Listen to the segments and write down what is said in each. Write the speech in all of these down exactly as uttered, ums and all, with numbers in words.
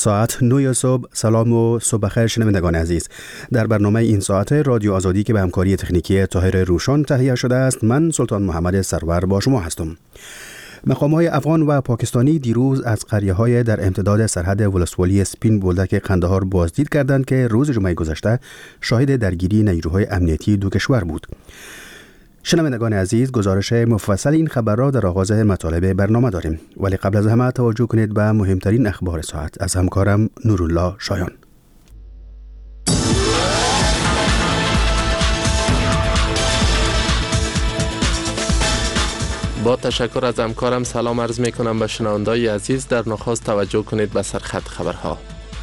ساعت نه صبح. سلام و صبح بخیر شنوندگان عزیز. در برنامه این ساعت رادیو آزادی که به همکاری تکنیکی طاهر روشن تهیه شده است، من سلطان محمد سرور با شما هستم. مقام‌های افغان و پاکستانی دیروز از قریه‌های در امتداد سرحد ولسوالی سپین بولدک قندهار بازدید کردند که روز جمعه گذشته شاهد درگیری نیروهای امنیتی دو کشور بود. شنوندگان عزیز، گزارش مفصل این خبر را در آغاز مطالب برنامه داریم، ولی قبل از همه توجه کنید به مهمترین اخبار ساعت از همکارم نورالله شایان. با تشکر از همکارم سلام عرض می کنم به شنوندگان عزیز. در نخست توجه کنید به سرخط خبرها.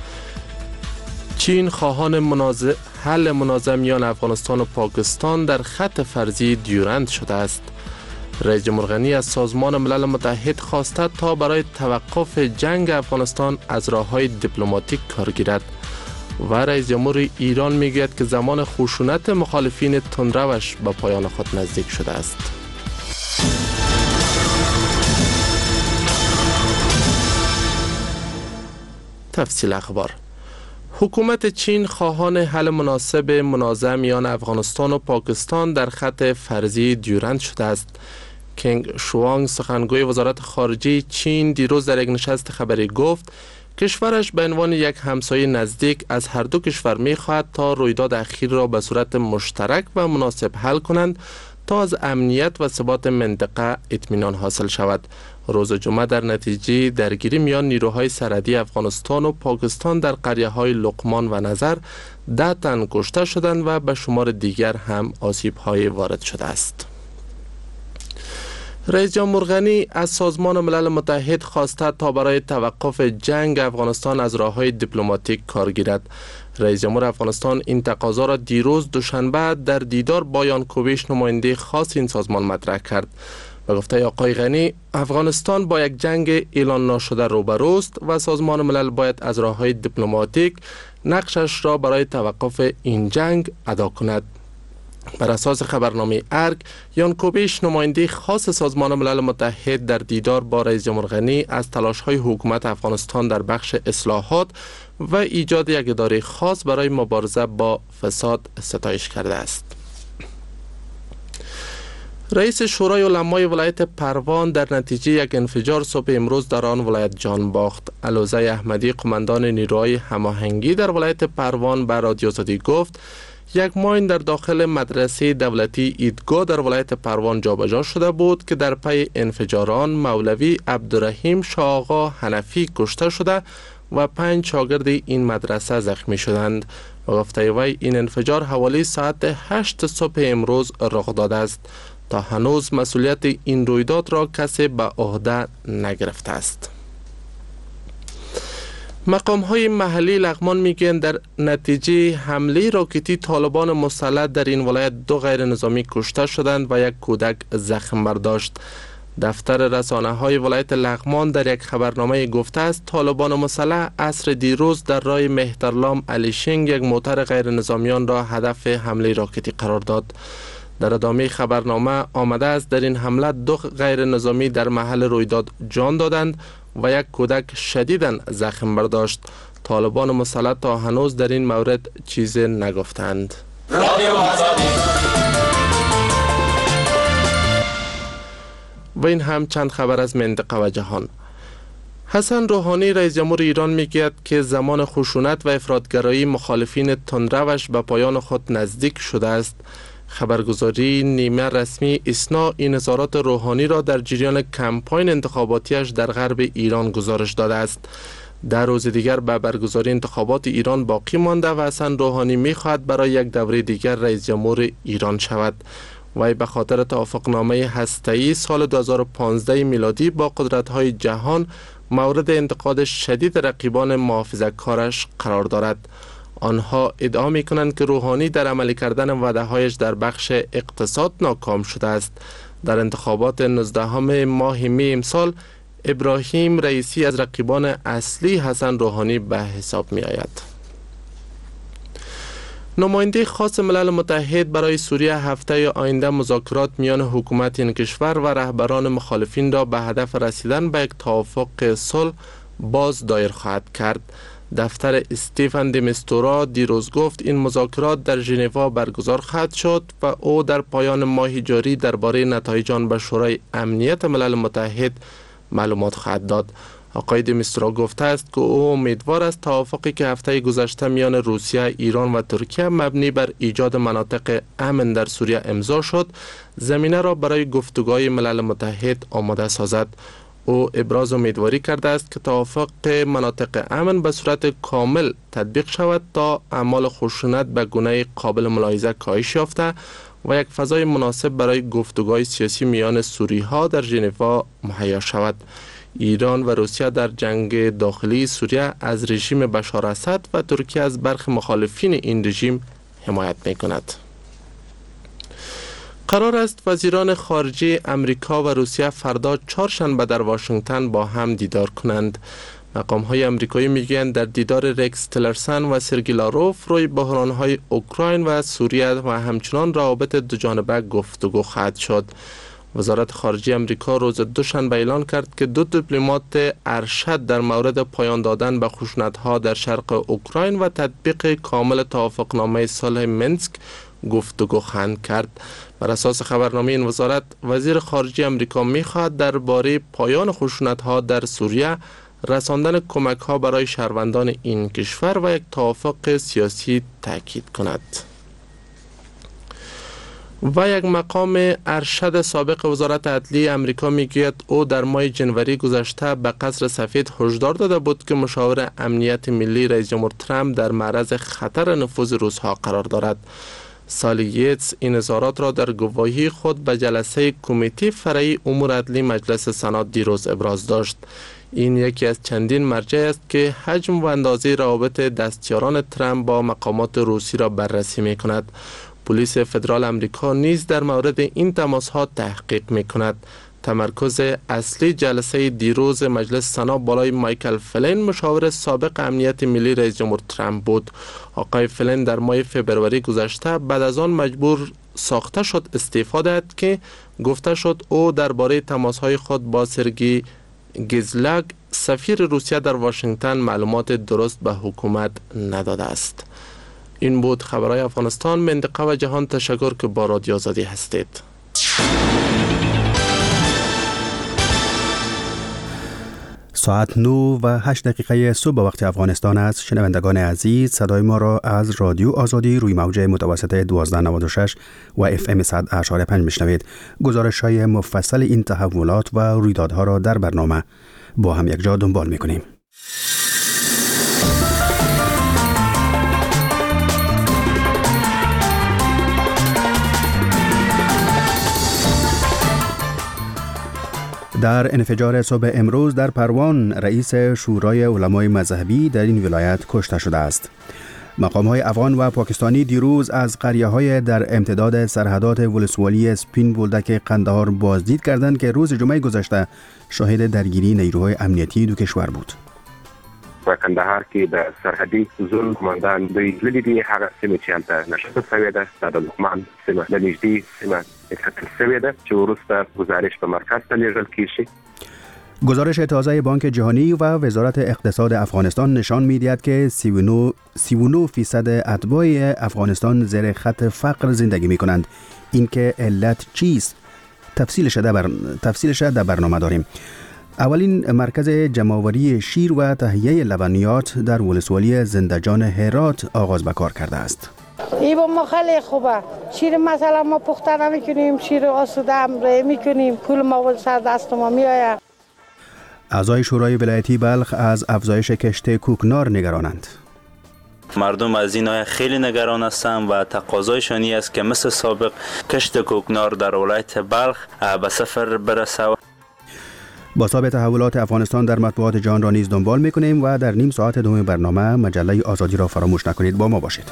چین خواهان منازع حل منازعه میان افغانستان و پاکستان در خط فرضی دیورند شده است. رئیس جمهور غنی از سازمان ملل متحد خواسته تا برای توقف جنگ افغانستان از راه‌های دیپلماتیک کار گیرد و رئیس جمهور ایران میگوید که زمان خشونت مخالفین تندروش به پایان خود نزدیک شده است. تفصیل اخبار. حکومت چین خواهان حل مناسب منازعه میان افغانستان و پاکستان در خط فرضی دیورند شده است. کنگ شوانگ سخنگوی وزارت خارجه چین دیروز در یک نشست خبری گفت کشورش به عنوان یک همسایه نزدیک از هر دو کشور می‌خواهد تا رویداد اخیر را به صورت مشترک و مناسب حل کنند تا از امنیت و ثبات منطقه اطمینان حاصل شود. روز جمعه در نتیجه درگیری میان نیروهای سرحدی افغانستان و پاکستان در قریه‌های لقمان و نظر ده تن کشته شدند و به شمار دیگر هم آسیب‌های وارد شده است. رئیس جمهور غنی از سازمان ملل متحد خواسته تا برای توقف جنگ افغانستان از راه‌های دیپلماتیک کار گیرد. رئیس جمهور افغانستان این تقاضا را دیروز دوشنبه در دیدار با یانکوویچ نماینده خاص این سازمان مطرح کرد. به گفته آقای غنی، افغانستان با یک جنگ اعلان نشده روبروست و سازمان ملل باید از راه‌های دیپلماتیک نقشش را برای توقف این جنگ ادا کند. بر اساس خبرنامه ارگ، یانکوویچ نماینده خاص سازمان ملل متحد در دیدار با رئیس جمهور غنی از تلاش‌های حکومت افغانستان در بخش اصلاحات و ایجاد یک اداره خاص برای مبارزه با فساد ستایش کرده است. رئیس شورای علمای ولایت پروان در نتیجه یک انفجار صبح امروز در آن ولایت جان باخت. علوزه احمدی، قماندان نیروهای هماهنگی در ولایت پروان، به رادیو آزادی گفت یک ماین در داخل مدرسه دولتی ایدگاه در ولایت پروان جابجا شده بود که در پی انفجاران مولوی عبدالرحیم شاه آقا حنفی کشته شده و پنج شاگرد این مدرسه زخمی شدند. و گفته وی این انفجار حوالی ساعت هشت صبح امروز رخ داده است. تا هنوز مسئولیت این رویداد را کسی به عهده نگرفته است. مقام‌های محلی لغمان میگن در نتیجه حمله راکتی طالبان مسلح در این ولایت دو غیر نظامی کشته شدند و یک کودک زخم برداشت. دفتر رسانه‌های ولایت لغمان در یک خبرنامه گفته است طالبان مسلح عصر دیروز در راه مهترلام علیشنگ یک موتر غیر نظامیان را هدف حمله راکتی قرار داد. در ادامه خبرنامه آمده است در این حمله دو غیر نظامی در محل رویداد جان دادند و یک کودک شدیداً زخم برداشت. طالبان مسلح تا هنوز در این مورد چیزی نگفتند. و این هم چند خبر از منطقه و جهان. حسن روحانی رئیس جمهور ایران میگوید که زمان خشونت و افراطگرایی مخالفین تندروش به پایان خود نزدیک شده است. خبرگزاری نیمه رسمی اسنا این اظهارات روحانی را در جریان کمپاین انتخاباتیش در غرب ایران گزارش داده است. در روز دیگر به برگزاری انتخابات ایران باقی مانده و حسن روحانی می‌خواهد برای یک دوره دیگر رئیس جمهور ایران شود. وی به خاطر توافقنامه هسته‌ای سال دو هزار و پانزده میلادی با قدرت‌های جهان مورد انتقاد شدید رقیبان محافظه‌کارش قرار دارد. آنها ادعا می کنند که روحانی در عملی کردن وعده‌هایش در بخش اقتصاد ناکام شده است. در انتخابات نوزدهم ماه می امسال ابراهیم رئیسی از رقیبان اصلی حسن روحانی به حساب می آید. نماینده خاص ملل متحد برای سوریه هفته آینده مذاکرات میان حکومت این کشور و رهبران مخالفین را به هدف رسیدن به یک توافق صلح باز دایر خواهد کرد. دفتر استیفن دی میستورا دیروز گفت این مذاکرات در ژنو برگزار خواهد شد و او در پایان ماه جاری درباره نتایج آن به شورای امنیت ملل متحد معلومات خواهد داد. آقای دی میستورا گفته است که او امیدوار است توافقی که هفته گذشته میان روسیه، ایران و ترکیه مبنی بر ایجاد مناطق امن در سوریه امضا شد، زمینه را برای گفتگوهای ملل متحد آماده سازد. او ابراز امیدواری کرده است که توافق مناطق امن به صورت کامل تطبیق شود تا اعمال خشونت به گونه قابل ملاحظه کاهش یافته و یک فضای مناسب برای گفتگوهای سیاسی میان سوری ها در ژنو مهیا شود. ایران و روسیه در جنگ داخلی سوریه از رژیم بشار اسد و ترکیه از برخی مخالفین این رژیم حمایت می کند. قرار است وزیران خارجه امریکا و روسیه فردا چهارشنبه در واشنگتن با هم دیدار کنند. مقام های امریکایی میگویند در دیدار رکس تیلرسن و سرگی لاروف روی بحران های اوکراین و سوریه و همچنان روابط دوجانبه گفتگو خواهد شد. وزارت خارجه امریکا روز دوشنبه اعلان کرد که دو دیپلمات ارشد در مورد پایان دادن به خشونت‌ها در شرق اوکراین و تطبیق کامل توافقنامه صلح منسک گفتگو خواهند کرد. بر اساس خبرنامه این وزارت، وزیر خارجه امریکا می‌خواهد درباره پایان خشونت‌ها در سوریه، رساندن کمک‌ها برای شهروندان این کشور و یک توافق سیاسی تاکید کند. و یک مقام ارشد سابق وزارت عدلیه امریکا میگوید او در ماه جنوری گذشته به قصر سفید هشدار داده بود که مشاور امنیت ملی رئیس جمهور ترامپ در معرض خطر نفوذ روس‌ها قرار دارد. سالی ییتس این اظهارات را در گواهی خود به جلسه کمیته فرعی امور عدلی مجلس سنا دیروز ابراز داشت. این یکی از چندین مرجع است که حجم و اندازه روابط دستیاران ترامپ با مقامات روسی را بررسی می کند. پلیس فدرال امریکا نیز در مورد این تماس‌ها تحقیق می‌کند. تمرکز اصلی جلسه دیروز مجلس سنا بالای مایکل فلین، مشاور سابق امنیت ملی رئیس جمهور ترامپ بود. آقای فلین در ماه فبروری گذشته بعد از آن مجبور ساخته شد استعفا دهد که گفته شد او درباره تماس‌های خود با سرگی گیزلاگ سفیر روسیه در واشنگتن معلومات درست به حکومت نداده است. این بود خبرهای افغانستان، منطقه و جهان. تشکر که با رادیو آزادی هستید. ساعت نه و هشت دقیقه صبح وقت افغانستان است. شنوندگان عزیز، صدای ما را از رادیو آزادی روی موج متوسط دوازده نود و شش و اف ام صد اشاری پنج میشنوید. گزارش های مفصل این تحولات و رویدادها را در برنامه با هم یک جا دنبال میکنیم. در انفجار صبح امروز در پروان، رئیس شورای علمای مذهبی در این ولایت کشته شده است. مقام‌های افغان و پاکستانی دیروز از قریه‌های در امتداد سرحدات ولسوالی سپین بولدک قندهار بازدید کردند که روز جمعه گذشته شاهد درگیری نیروهای امنیتی دو کشور بود. په کندهار کې د سرحدي زون قومندان دوی لیدلي دي هغه سیمه چې هلته نشته شوې ده د لقمان سیمه د نږدې سیمه اټکل شوې ده چې وروسته گزارش به مرکز ته لیږل کیږي. گزارش تازه بانک جهانی و وزارت اقتصاد افغانستان نشان می‌دهد که سی و نه فیصد اتباع افغانستان زیر خط فقر زندگی می‌کنند. این که علت چیست؟ تفصیلش در بر... تفصیلش در برنامه داریم. اولین مرکز جمع‌آوری شیر و تهیه لبنیات در ولسوالی زندجان هرات آغاز به کار کرده است. این با ما خیلی خوبه. شیر مثلا ما پخته نمی‌کنیم، شیر آسوده امره می‌کنیم، پول ما سر دست ما می‌آید. اعضای شورای ولایتی بلخ از افزایش کشت کوکنار نگرانند. مردم از این خیلی نگران هستند و تقاضایشان است که مثل سابق کشت کوکنار در ولایت بلخ به صفر برسه. با ساب تحولات افغانستان در مطبوعات جهان را نیز دنبال می‌کنیم و در نیم ساعت دوم برنامه مجله آزادی را فراموش نکنید. با ما باشید.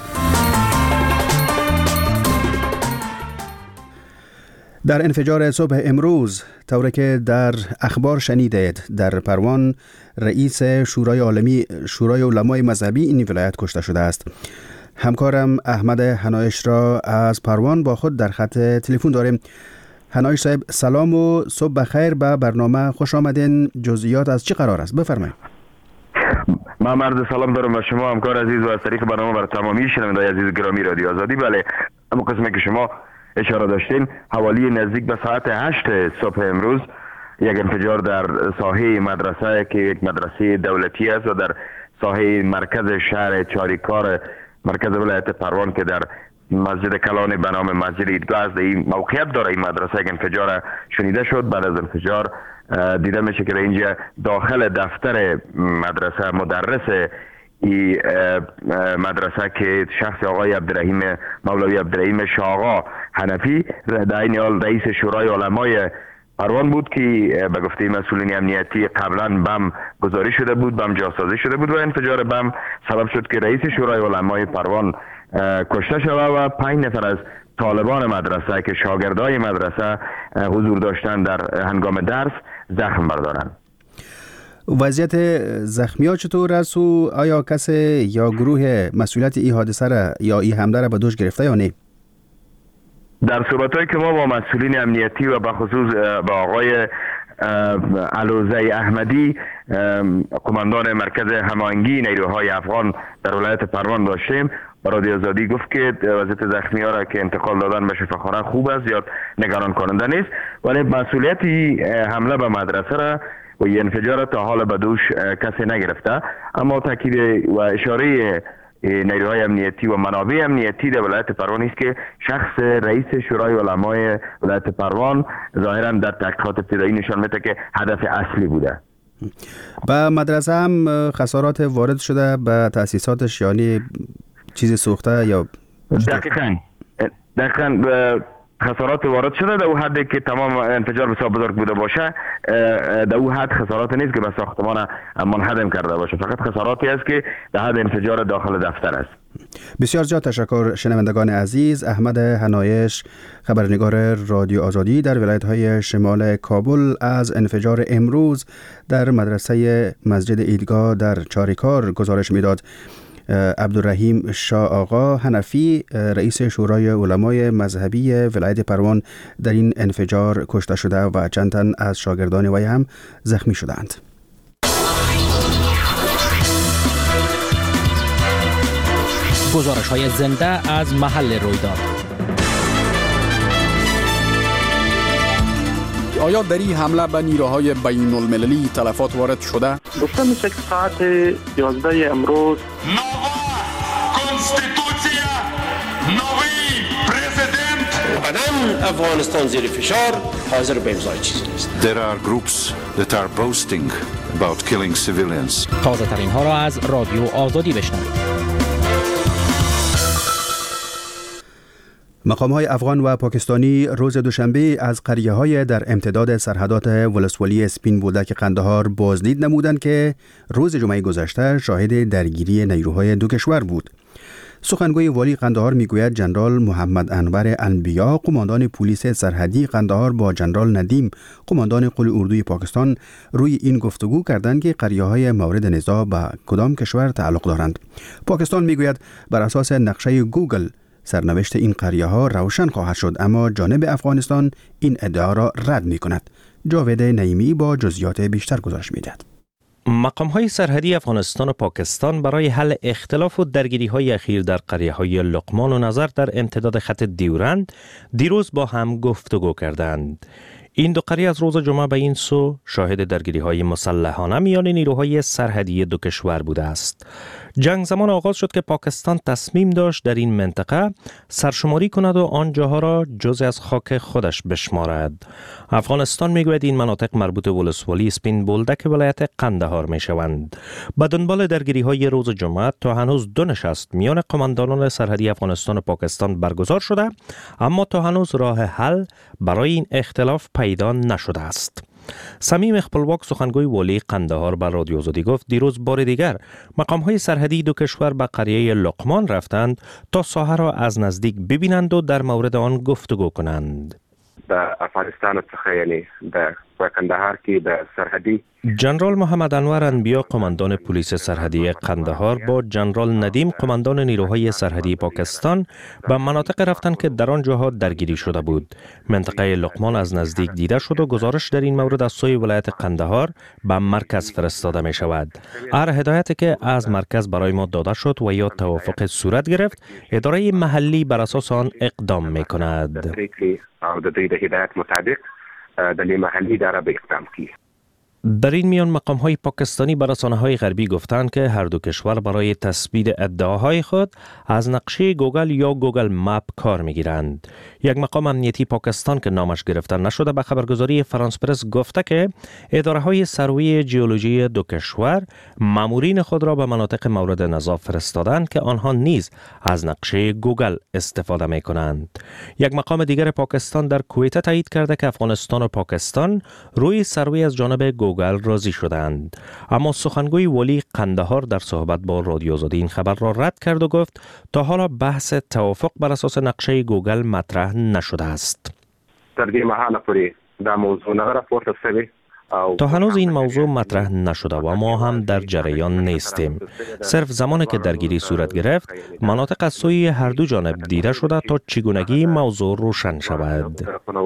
در انفجار صبح امروز، طوری که در اخبار شنیدید، در پروان رئیس شورای عالمی شورای علمای مذهبی این ولایت کشته شده است. همکارم احمد حنایش را از پروان با خود در خط تلفن داریم. حنایش صاحب، سلام و صبح بخیر. به برنامه خوش آمدین. جزئیات از چی قرار است؟ بفرمایید. من مرد سلام دارم و شما همکار عزیز و از طریق برنامه بر تمامی شنوندگان عزیز گرامی رادیو آزادی. بله، اما قسمی که شما اشاره داشتین، حوالی نزدیک به ساعت هشت صبح امروز یک انفجار در ساحه مدرسه که یک مدرسه دولتی است و در ساحه مرکز شهر چاریکار مرکز ولایت پروان که در مسجد کلان به نام مسجد عیدگاه است، این موقعیت داره این مدرسه، یک انفجار شنیده شد. بعد از انفجار دیده میشه که اینجا داخل دفتر مدرسه مدرس این مدرسه که شخص آقای عبدالرحیم مولوی عبدالرحیم شاغا حنفی در این حال رئیس شورای علمای پروان بود که به گفته مسئولین امنیتی قبلا بم گذاری شده بود، بم جاسازی شده بود و انفجار بم سبب شد که رئیس شورای علمای پروان کشته شود و پنج نفر از طالبان مدرسه که شاگردای مدرسه حضور داشتن در هنگام درس زخم بردارند. وضعیت زخمی‌ها چطور است و آیا کسی یا گروه مسئولیت این حادثه را یا این حمله را به دوش گرفته یا نه؟ در صحبت‌هایی که ما با مسئولین امنیتی و به خصوص با آقای علوزه احمدی قماندان مرکز هماهنگی نیروهای افغان در ولایت پروان داشتیم، با رادیو آزادی گفت که وضعیت زخمی‌ها را که انتقال دادن به شفاخانه خوب است، زیاد نگران کننده نیست، ولی مسئولیت حمله به مدرسه را و این انفجار تا حال به دوش کسی نگرفته. اما تاکید و اشاره نیروهای امنیتی و منابع امنیتی در ولایت پروان است که شخص رئیس شورای علمای ولایت پروان ظاهرا در تحقیقات ابتدایی نشان میده که هدف اصلی بوده. به مدرسه هم خسارات وارد شده به تأسیساتش، یعنی چیزی سوخته یا دقیقاً دقیقاً خسارات وارد شده در او حدی که تمام انفجار بسیار بزرگ بوده باشه، در او حد خسارات نیست که به ساختمان منهدم کرده باشه، فقط خساراتی است که در حد انفجار داخل دفتر است. بسیار زیاد تشکر شنوندگان عزیز. احمد حنایش، خبرنگار رادیو آزادی در ولایت‌های شمال کابل، از انفجار امروز در مدرسه مسجد عیدگاه در چاریکار گزارش میداد. عبدالرحیم شاه آقا حنفی، رئیس شورای علمای مذهبی ولایت پروان، در این انفجار کشته شده و چند تن از شاگردان وی هم زخمی شدند. گزارش های زنده از محل رویداد. آیا در این حمله به نیروهای بین المللی تلفات وارد شده؟ گفته میشه که ساعت یازده امروز قدم افغانستان زیر فشار حاضر به امضای چیزی نیست. There are groups that are boasting about killing civilians. تازه ترین ها را از رادیو آزادی بشنوید. مقام‌های افغان و پاکستانی روز دوشنبه از قریه‌های در امتداد سرحدات ولسوالی سپین بولدک قندهار بازدید نمودند که روز جمعه گذشته شاهد درگیری نیروهای دو کشور بود. سخنگوی والی قندهار میگوید جنرال محمد انور انبیا، قماندان پلیس سرحدی قندهار، با جنرال ندیم، قماندان قل اردوی پاکستان، روی این گفتگو کردند که قریه‌های مورد نزاع به کدام کشور تعلق دارند. پاکستان میگوید بر اساس نقشه گوگل سرنوشت این قریه‌ها روشن خواهد شد، اما جانب افغانستان این ادعا را رد می‌کند. جاوید نعیمی با جزئیات بیشتر گزارش می‌دهد. مقام‌های سرحدی افغانستان و پاکستان برای حل اختلاف و درگیری‌های اخیر در قریه‌های لقمان و نظر در امتداد خط دیورند دیروز با هم گفتگو کردند. این دو قریه از روز جمعه به این سو شاهد درگیری‌های مسلحانه میان نیروهای سرحدی دو کشور بوده است. جنگ زمان آغاز شد که پاکستان تصمیم داشت در این منطقه سرشماری کند و آن جاها را جزء از خاک خودش بشمارد. افغانستان میگوید این مناطق مربوط به ولسوالی سپین بولدک ولایت قندهار میشوند. به دنبال درگیری‌های روز جمعه تا هنوز دو نشست میان قماندانان سرحدی افغانستان و پاکستان برگزار شده، اما تا هنوز راه حل برای این اختلاف پیدا نشده است. صمیم خپلواک، سخنگوی والی قندهار، بر رادیو آزادی گفت دیروز بار دیگر مقام‌های سرحدی دو کشور به قریه لقمان رفتند تا ساحه را از نزدیک ببینند و در مورد آن گفتگو کنند. در افغانستان څخه یعنی د و کندهار که در سرحدی جنرال محمد انور انبیا قماندان پلیس سرحدی قندهار با جنرال ندیم قماندان نیروهای سرحدی پاکستان به مناطق رفتند که در آن جاها درگیری شده بود. منطقه لقمان از نزدیک دیده شد و گزارش در این مورد از سوی ولایت قندهار به مرکز فرستاده می شود. هر هدایتی که از مرکز برای ما داده شد و یا توافق صورت گرفت، اداره محلی بر اساس آن اقدام می کند. د دوی د هدایت مطابق د محلی اداره به اقدام کی. در این میان مقام‌های پاکستانی به رسانه‌های غربی گفتند که هر دو کشور برای تثبیت ادعاهای خود از نقشه گوگل یا گوگل مپ کار می‌گیرند. یک مقام امنیتی پاکستان که نامش گرفته نشده به خبرگزاری فرانس پرس گفته که اداره‌های سروی جیولوژی دو کشور مامورین خود را به مناطق مورد نظر فرستادند که آنها نیز از نقشه گوگل استفاده می‌کنند. یک مقام دیگر پاکستان در کویت تایید کرده که افغانستان و پاکستان روی سروی از جانب گوگل راضی شدند، اما سخنگوی ولی قندهار در صحبت با رادیو آزادی این خبر را رد کرد و گفت تا حالا بحث توافق بر اساس نقشه گوگل مطرح نشده است. در دې مهاله پورې دا موضوع نه راپورته شوی. تا هنوز این موضوع مطرح نشده و ما هم در جریان نیستیم. صرف زمانی که درگیری صورت گرفت، مناطق از سوی هر دو جانب دیده شده تا چگونگی موضوع روشن شود.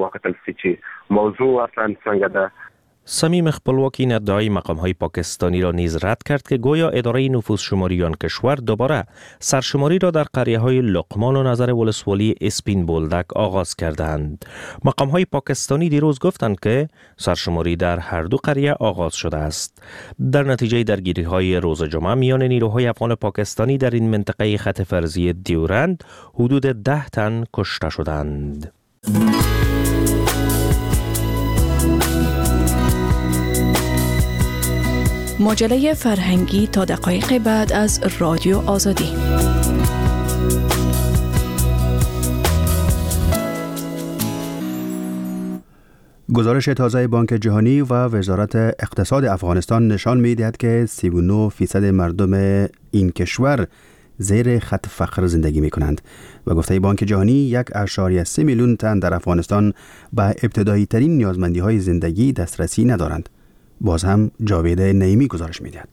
موضوع اصلا څنګه ده؟ صمیم خپلواکی این ادعای مقام‌های پاکستانی را نیز رد کرد که گویا اداره نفوذ شماری آن کشور دوباره سرشماری را در قریه‌های لقمان و نظر ولسوالی اسپین بولدک آغاز کردند. مقام‌های پاکستانی دیروز گفتند که سرشماری در هر دو قریه آغاز شده است. در نتیجه درگیری‌های روز جمعه میان نیروهای افغان پاکستانی در این منطقه خط فرضی دیورند حدود ده تن کشته شدند. مجله فرهنگی تا دقایق بعد از رادیو آزادی. گزارش تازه بانک جهانی و وزارت اقتصاد افغانستان نشان می‌دهد که سی و نه فیصد مردم این کشور زیر خط فقر زندگی می‌کنند و گفته بانک جهانی یک اشاریه سه میلیون تن در افغانستان به ابتدایی ترین نیازمندی‌های زندگی دسترسی ندارند. باز هم جاوید نعیمی گزارش می‌دهد.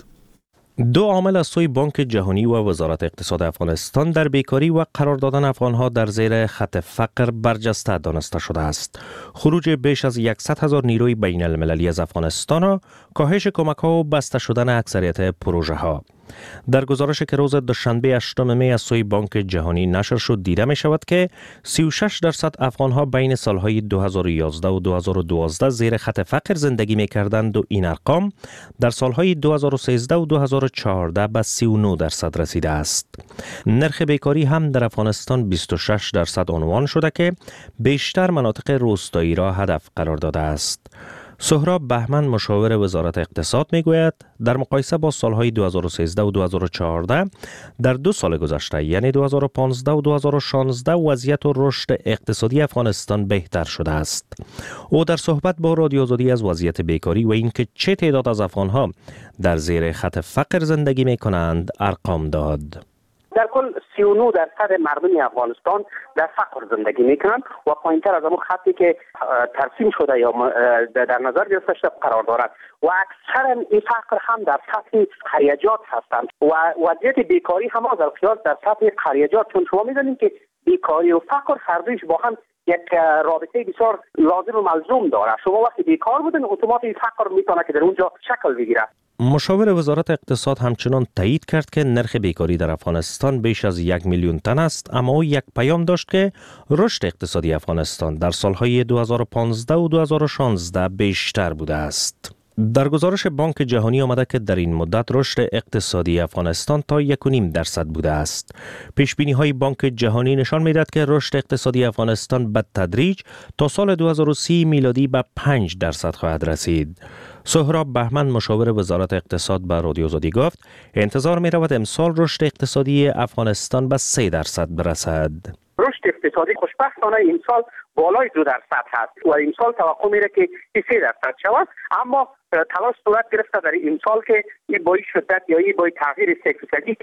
دو عامل از سوی بانک جهانی و وزارت اقتصاد افغانستان در بیکاری و قرار دادن افغانها در زیر خط فقر برجسته دانسته شده است. خروج بیش از صد هزار نیروی بین المللی از افغانستان و کاهش کمک‌ها و بسته شدن اکثریت پروژه‌ها. در گزارشی که روز دوشنبه هشتم می از سوی بانک جهانی نشر شد دیده می شود که سی و شش درصد افغانها بین سالهای دو هزار و یازده و دو هزار و دوازده زیر خط فقر زندگی می کردند و این ارقام در سالهای دو هزار و سیزده و دو هزار و چهارده به سی و نه درصد رسیده است. نرخ بیکاری هم در افغانستان بیست و شش درصد عنوان شده که بیشتر مناطق روستایی را هدف قرار داده است. سهراب بهمن مشاور وزارت اقتصاد میگوید در مقایسه با سالهای دو هزار و سیزده و دو هزار و چهارده در دو سال گذشته یعنی دو هزار و پانزده و دو هزار و شانزده وضعیت و رشد اقتصادی افغانستان بهتر شده است. او در صحبت با رادیو آزادی از وضعیت بیکاری و اینکه چه تعداد از افغانها در زیر خط فقر زندگی میکنند ارقام داد. در کل سی و نه درصد مردم افغانستان در فقر زندگی میکنند و پایینتر از اون خطی که ترسیم شده یا در نظر گرفته شده قرار دارد و اکثر این فقر هم در سطح خریجات هستند و وضعیت بیکاری هم از الخیال در سطح خریجات، چون شما میدونید که بیکاری و فقر هر دویش با هم یک رابطه بسیار لازم و ملزوم داره. شما وقتی بیکار بودن اتوماتیک فقر میتونه که در اونجا شکل بگیره. مشاور وزارت اقتصاد همچنان تایید کرد که نرخ بیکاری در افغانستان بیش از یک میلیون تن است، اما او یک پیام داشت که رشد اقتصادی افغانستان در سالهای دو هزار و پانزده و دو هزار و شانزده بیشتر بوده است. در گزارش بانک جهانی آمده که در این مدت رشد اقتصادی افغانستان تا یک و نیم درصد بوده است. پیش بینی های بانک جهانی نشان می‌دهد که رشد اقتصادی افغانستان به تدریج تا سال دو هزار و سی میلادی به پنج درصد خواهد رسید. سهراب بهمن مشاور وزارت اقتصاد به رادیو آزادی گفت انتظار می رود امسال رشد اقتصادی افغانستان به سه درصد برسد. رشد اقتصادی خوشبختانه این سال بالای دو درصد هست و این سال توقع میره که سه درصد شود، اما تلاش صورت گرفته در این سال که این با شدت یا این با تغییر اقتصادی که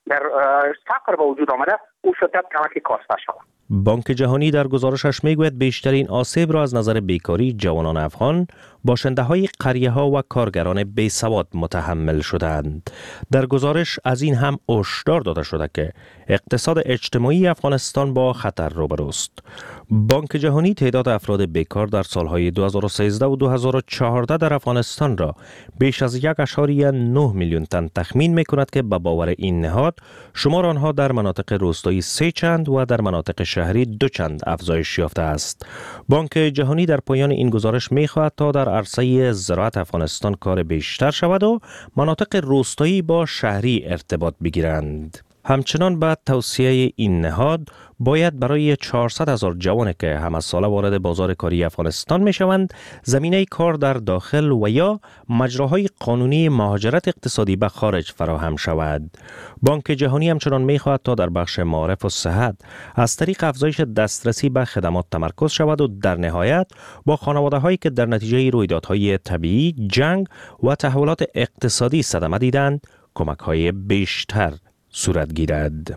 در فقر به وجود آمده او شدت کمک کاسته شود. بانک جهانی در گزارشش میگوید بیشترین آسیب را از نظر بیکاری جوانان افغان، باشنده های قریه ها و کارگران بیسواد متحمل شدند. در گزارش از این هم هشدار داده شده که اقتصاد اجتماعی افغانستان با خطر روبروست. بانک جهانی تعداد افراد بیکار در سالهای دو هزار و سیزده و دو هزار و چهارده در افغانستان را بیش از یک اشاریه نه میلیون تن تخمین می کند که به باور این نهاد شمار آنها در مناطق روستایی سه چند و در مناطق شهری دو چند افزایش یافته است. بانک جهانی در پایان این گزارش می خواهد تا در عرصه زراعت افغانستان کار بیشتر شود و مناطق روستایی با شهری ارتباط بگیرند. همچنان بعد توصیه این نهاد باید برای چهارصد هزار جوانی که هم از ساله وارد بازار کاری افغانستان می شوند زمینه کار در داخل و یا مجراهای قانونی مهاجرت اقتصادی به خارج فراهم شود. بانک جهانی همچنان می خواهد تا در بخش معارف و صحت از طریق افزایش دسترسی به خدمات تمرکز شود و در نهایت با خانواده هایی که در نتیجه رویدادهای طبیعی، جنگ و تحولات اقتصادی صدمه دیدند کمک های بیشتر صورت گیرد.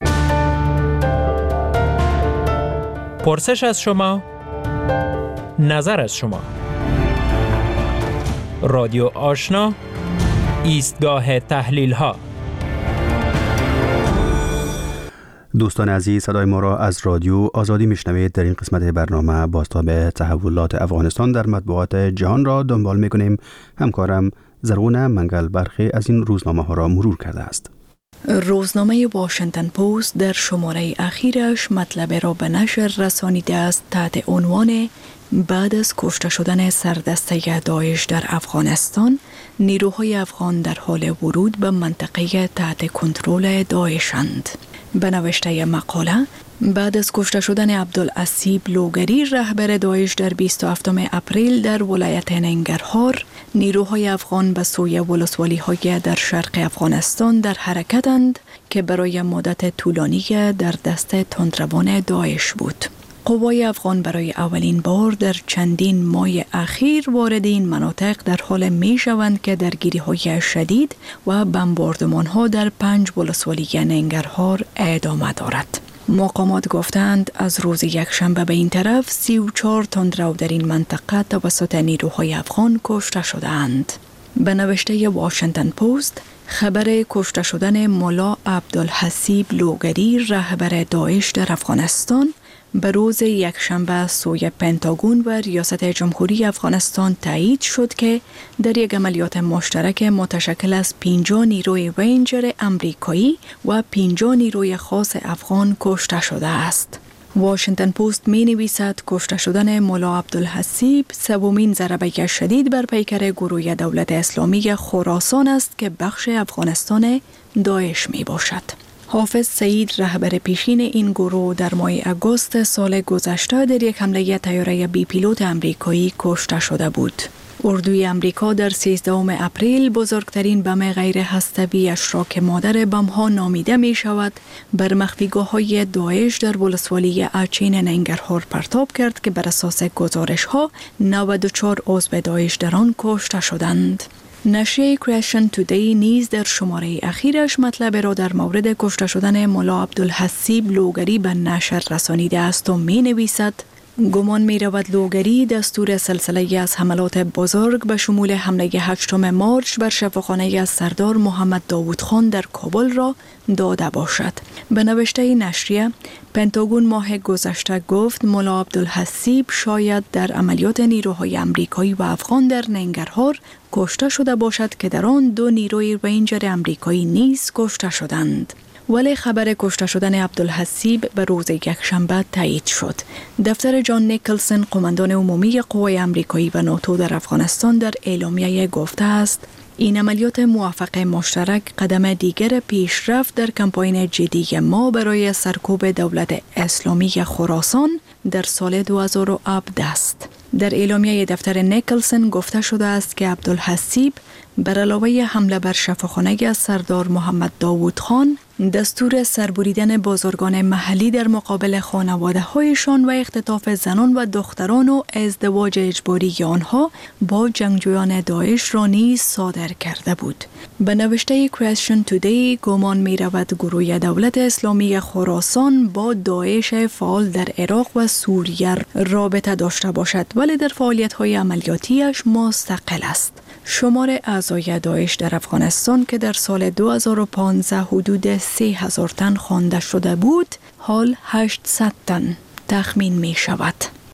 پرسش از شما، نظر از شما. رادیو آشنا، ایستگاه تحلیل ها. دوستان عزیز، صدای ما را از رادیو آزادی میشنوید. در این قسمت برنامه بازتاب تحولات افغانستان در مطبوعات جهان را دنبال میکنیم. همکارم زرغونه منگل برخی از این روزنامه ها را مرور کرده است. روزنامه واشنگتن پست در شماره اخیرش مطلب را به نشر رسانیده است تحت عنوان بعد از کشته شدن سردسته داعش در افغانستان، نیروهای افغان در حال ورود به منطقه تحت کنترل داعشند. به نوشته مقاله، بعد از کشته شدن عبدالعصیب لوگری رهبر داعش در بیست و هفتم اپریل در ولایت ننگرهار، نیروهای افغان به سوی ولسوالی‌های در شرق افغانستان در حرکتند که برای مدت طولانی در دست تندروان داعش بود. قوای افغان برای اولین بار در چندین ماه اخیر وارد این مناطق در حال می شوند که درگیری‌های شدید و بمباردمان‌ها در پنج ولسوالی ننگرهار ادامه دارد. مقامات گفتند از روز یکشنبه به این طرف سی و چهار تندرو در این منطقه توسط نیروهای افغان کشته شدند. به نوشته واشنگتن پست، خبر کشته شدن ملا عبدالحسیب لوگری رهبر داعش در افغانستان به روز یکشنبه سوی پنتاگون و ریاست جمهوری افغانستان تایید شد که در یک عملیات مشترک متشکل از پنجاه نیروی رنجر امریکایی و پنجاه نیروی خاص افغان کشته شده است. واشنگتن پست می نویسد کشته شدن ملا عبدالحسیب سومین ضربه شدید بر پیکر گروه دولت اسلامی خراسان است که بخش افغانستان داعش می باشد. حافظ سعید رهبر پیشین این گروه در ماه اگوست سال گذشته در یک حمله طیاره بی پیلوت امریکایی کشته شده بود. اردوی امریکا در سیزدهم اپریل بزرگترین بم غیر هسته‌ای‌اش را که مادر بم‌ها نامیده می شود بر مخفیگاه‌های داعش در ولسوالی اچین ننگرهار پرتاب کرد که بر اساس گزارش‌ها نود و چهار عضو داعش در آن کشته شدند. نشریه کرسچن تودی نیز در شماره اخیرش مطلب را در مورد کشته شدن ملا عبدالحسیب لوگری به نشر رسانیده است و می نویسد گمان می رود لوگری دستور سلسله از حملات بزرگ به شمول حمله هشتم مارچ بر شفاخانه از سردار محمد داوود خان در کابل را داده باشد. به نوشته نشریه، پنتاگون ماه گذشته گفت ملا عبدالحسیب شاید در عملیات نیروهای امریکایی و افغان در ننگرهار کشته شده باشد که در آن دو نیروی رنجر امریکایی نیز کشته شدند. ولی خبر کشته شدن عبدالحسیب به روز یکشنبه تایید شد. دفتر جان نیکلسن، قماندان عمومی قوای امریکایی و ناتو در افغانستان، در اعلامیه گفته است این عملیات موفق مشترک قدم دیگر پیشرفت در کمپاین جدی ما برای سرکوب دولت اسلامی خراسان در سال دو هزار و هفده است. در اعلامیه دفتر نیکلسن گفته شده است که عبدالحسیب بر علاوه حمله بر شفاخانه از سردار محمد داوود خان دستور سربریدن بازرگان محلی در مقابل خانواده هایشان و اختطاف زنان و دختران و ازدواج اجباری آنها با جنگجویان داعش را نیز صادر کرده بود. به نوشته کرسچن تودی گمان می رود گروه دولت اسلامی خراسان با داعش فعال در عراق و سوریه رابطه داشته باشد، ولی در فعالیت های عملیاتیش مستقل است. شمار اعضای داعش در افغانستان که در سال دو هزار و پانزده حدود سه هزار تن خوانده شده بود، حال هشتصد تن تخمین می شود.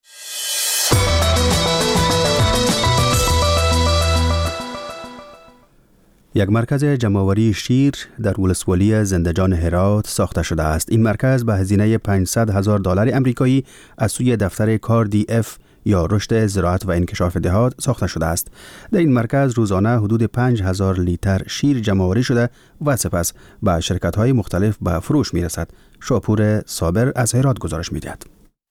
یک مرکز جمع‌آوری شیر در ولسوالی زندجان هرات ساخته شده است. این مرکز به هزینه پانصد هزار دلار آمریکایی از سوی دفتر کار دی اف یا رشد زراعت و انکشاف دهات ساخته شده است. در این مرکز روزانه حدود پنج هزار لیتر شیر جمع‌آوری شده و سپس به شرکت‌های مختلف به فروش می‌رسد. شاپور صابر از هرات گزارش می‌دهد.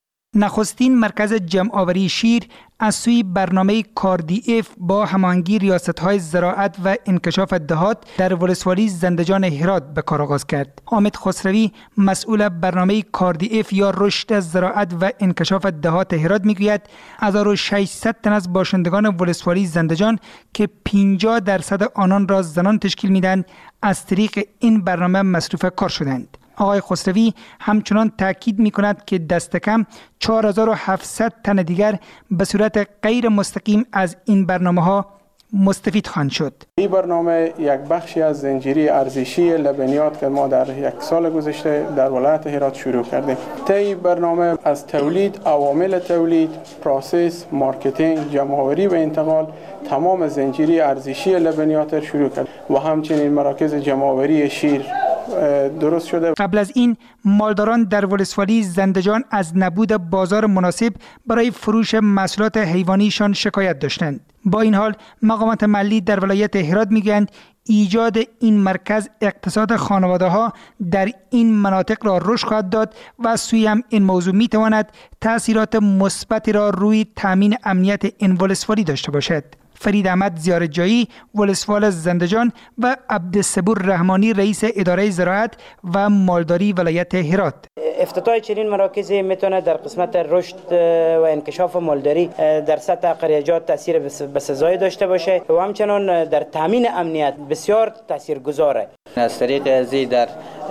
نخستین مرکز جمع‌آوری شیر از سوی برنامه کار دی اف با هماهنگی ریاست‌های زراعت و انکشاف دهات در ولسوالی زندجان هرات به کار آغاز کرد. حامد خسروی مسئول برنامه کار دی اف یا رشد زراعت و انکشاف دهات هرات میگوید هزار و ششصد تن از باشندگان ولسوالی زندجان که پنجاه درصد آنان را زنان تشکیل میدن از طریق این برنامه مصروف کار شدند. آقای خسروی همچنان تاکید می کند که دست کم چهار هزار و هفتصد تن دیگر به صورت غیر مستقیم از این برنامه ها مستفید خواهند شد. این برنامه یک بخشی از زنجیره ارزشی لبنیات که ما در یک سال گذشته در ولایت هرات شروع کردیم. طی برنامه از تولید، عوامل تولید، پروسس، مارکتینگ، جمع‌آوری و انتقال تمام زنجیره ارزشی لبنیات شروع کرد و همچنین مراکز جمع‌آوری شیر درست شده. قبل از این مالداران در ولسوالی زندجان از نبود بازار مناسب برای فروش محصولات حیوانیشان شکایت داشتند. با این حال مقامات محلی در ولایت هرات میگویند ایجاد این مرکز اقتصاد خانواده ها در این مناطق را رشد خواهد داد و از سوی هم این موضوع میتواند تأثیرات مثبتی را روی تامین امنیت این ولسوالی داشته باشد. فرید احمد زیارتجایی ولسوال زندجان و عبدالصبور رحمانی رئیس اداره زراعت و مالداری ولایت هرات. افتتاح چنین مراکزی میتونه در قسمت رشد و انکشاف مالداری در سطح قریجات تاثیر بسزایی داشته باشه و همچنان در تامین امنیت بسیار تاثیرگذاره. از طریق ازی در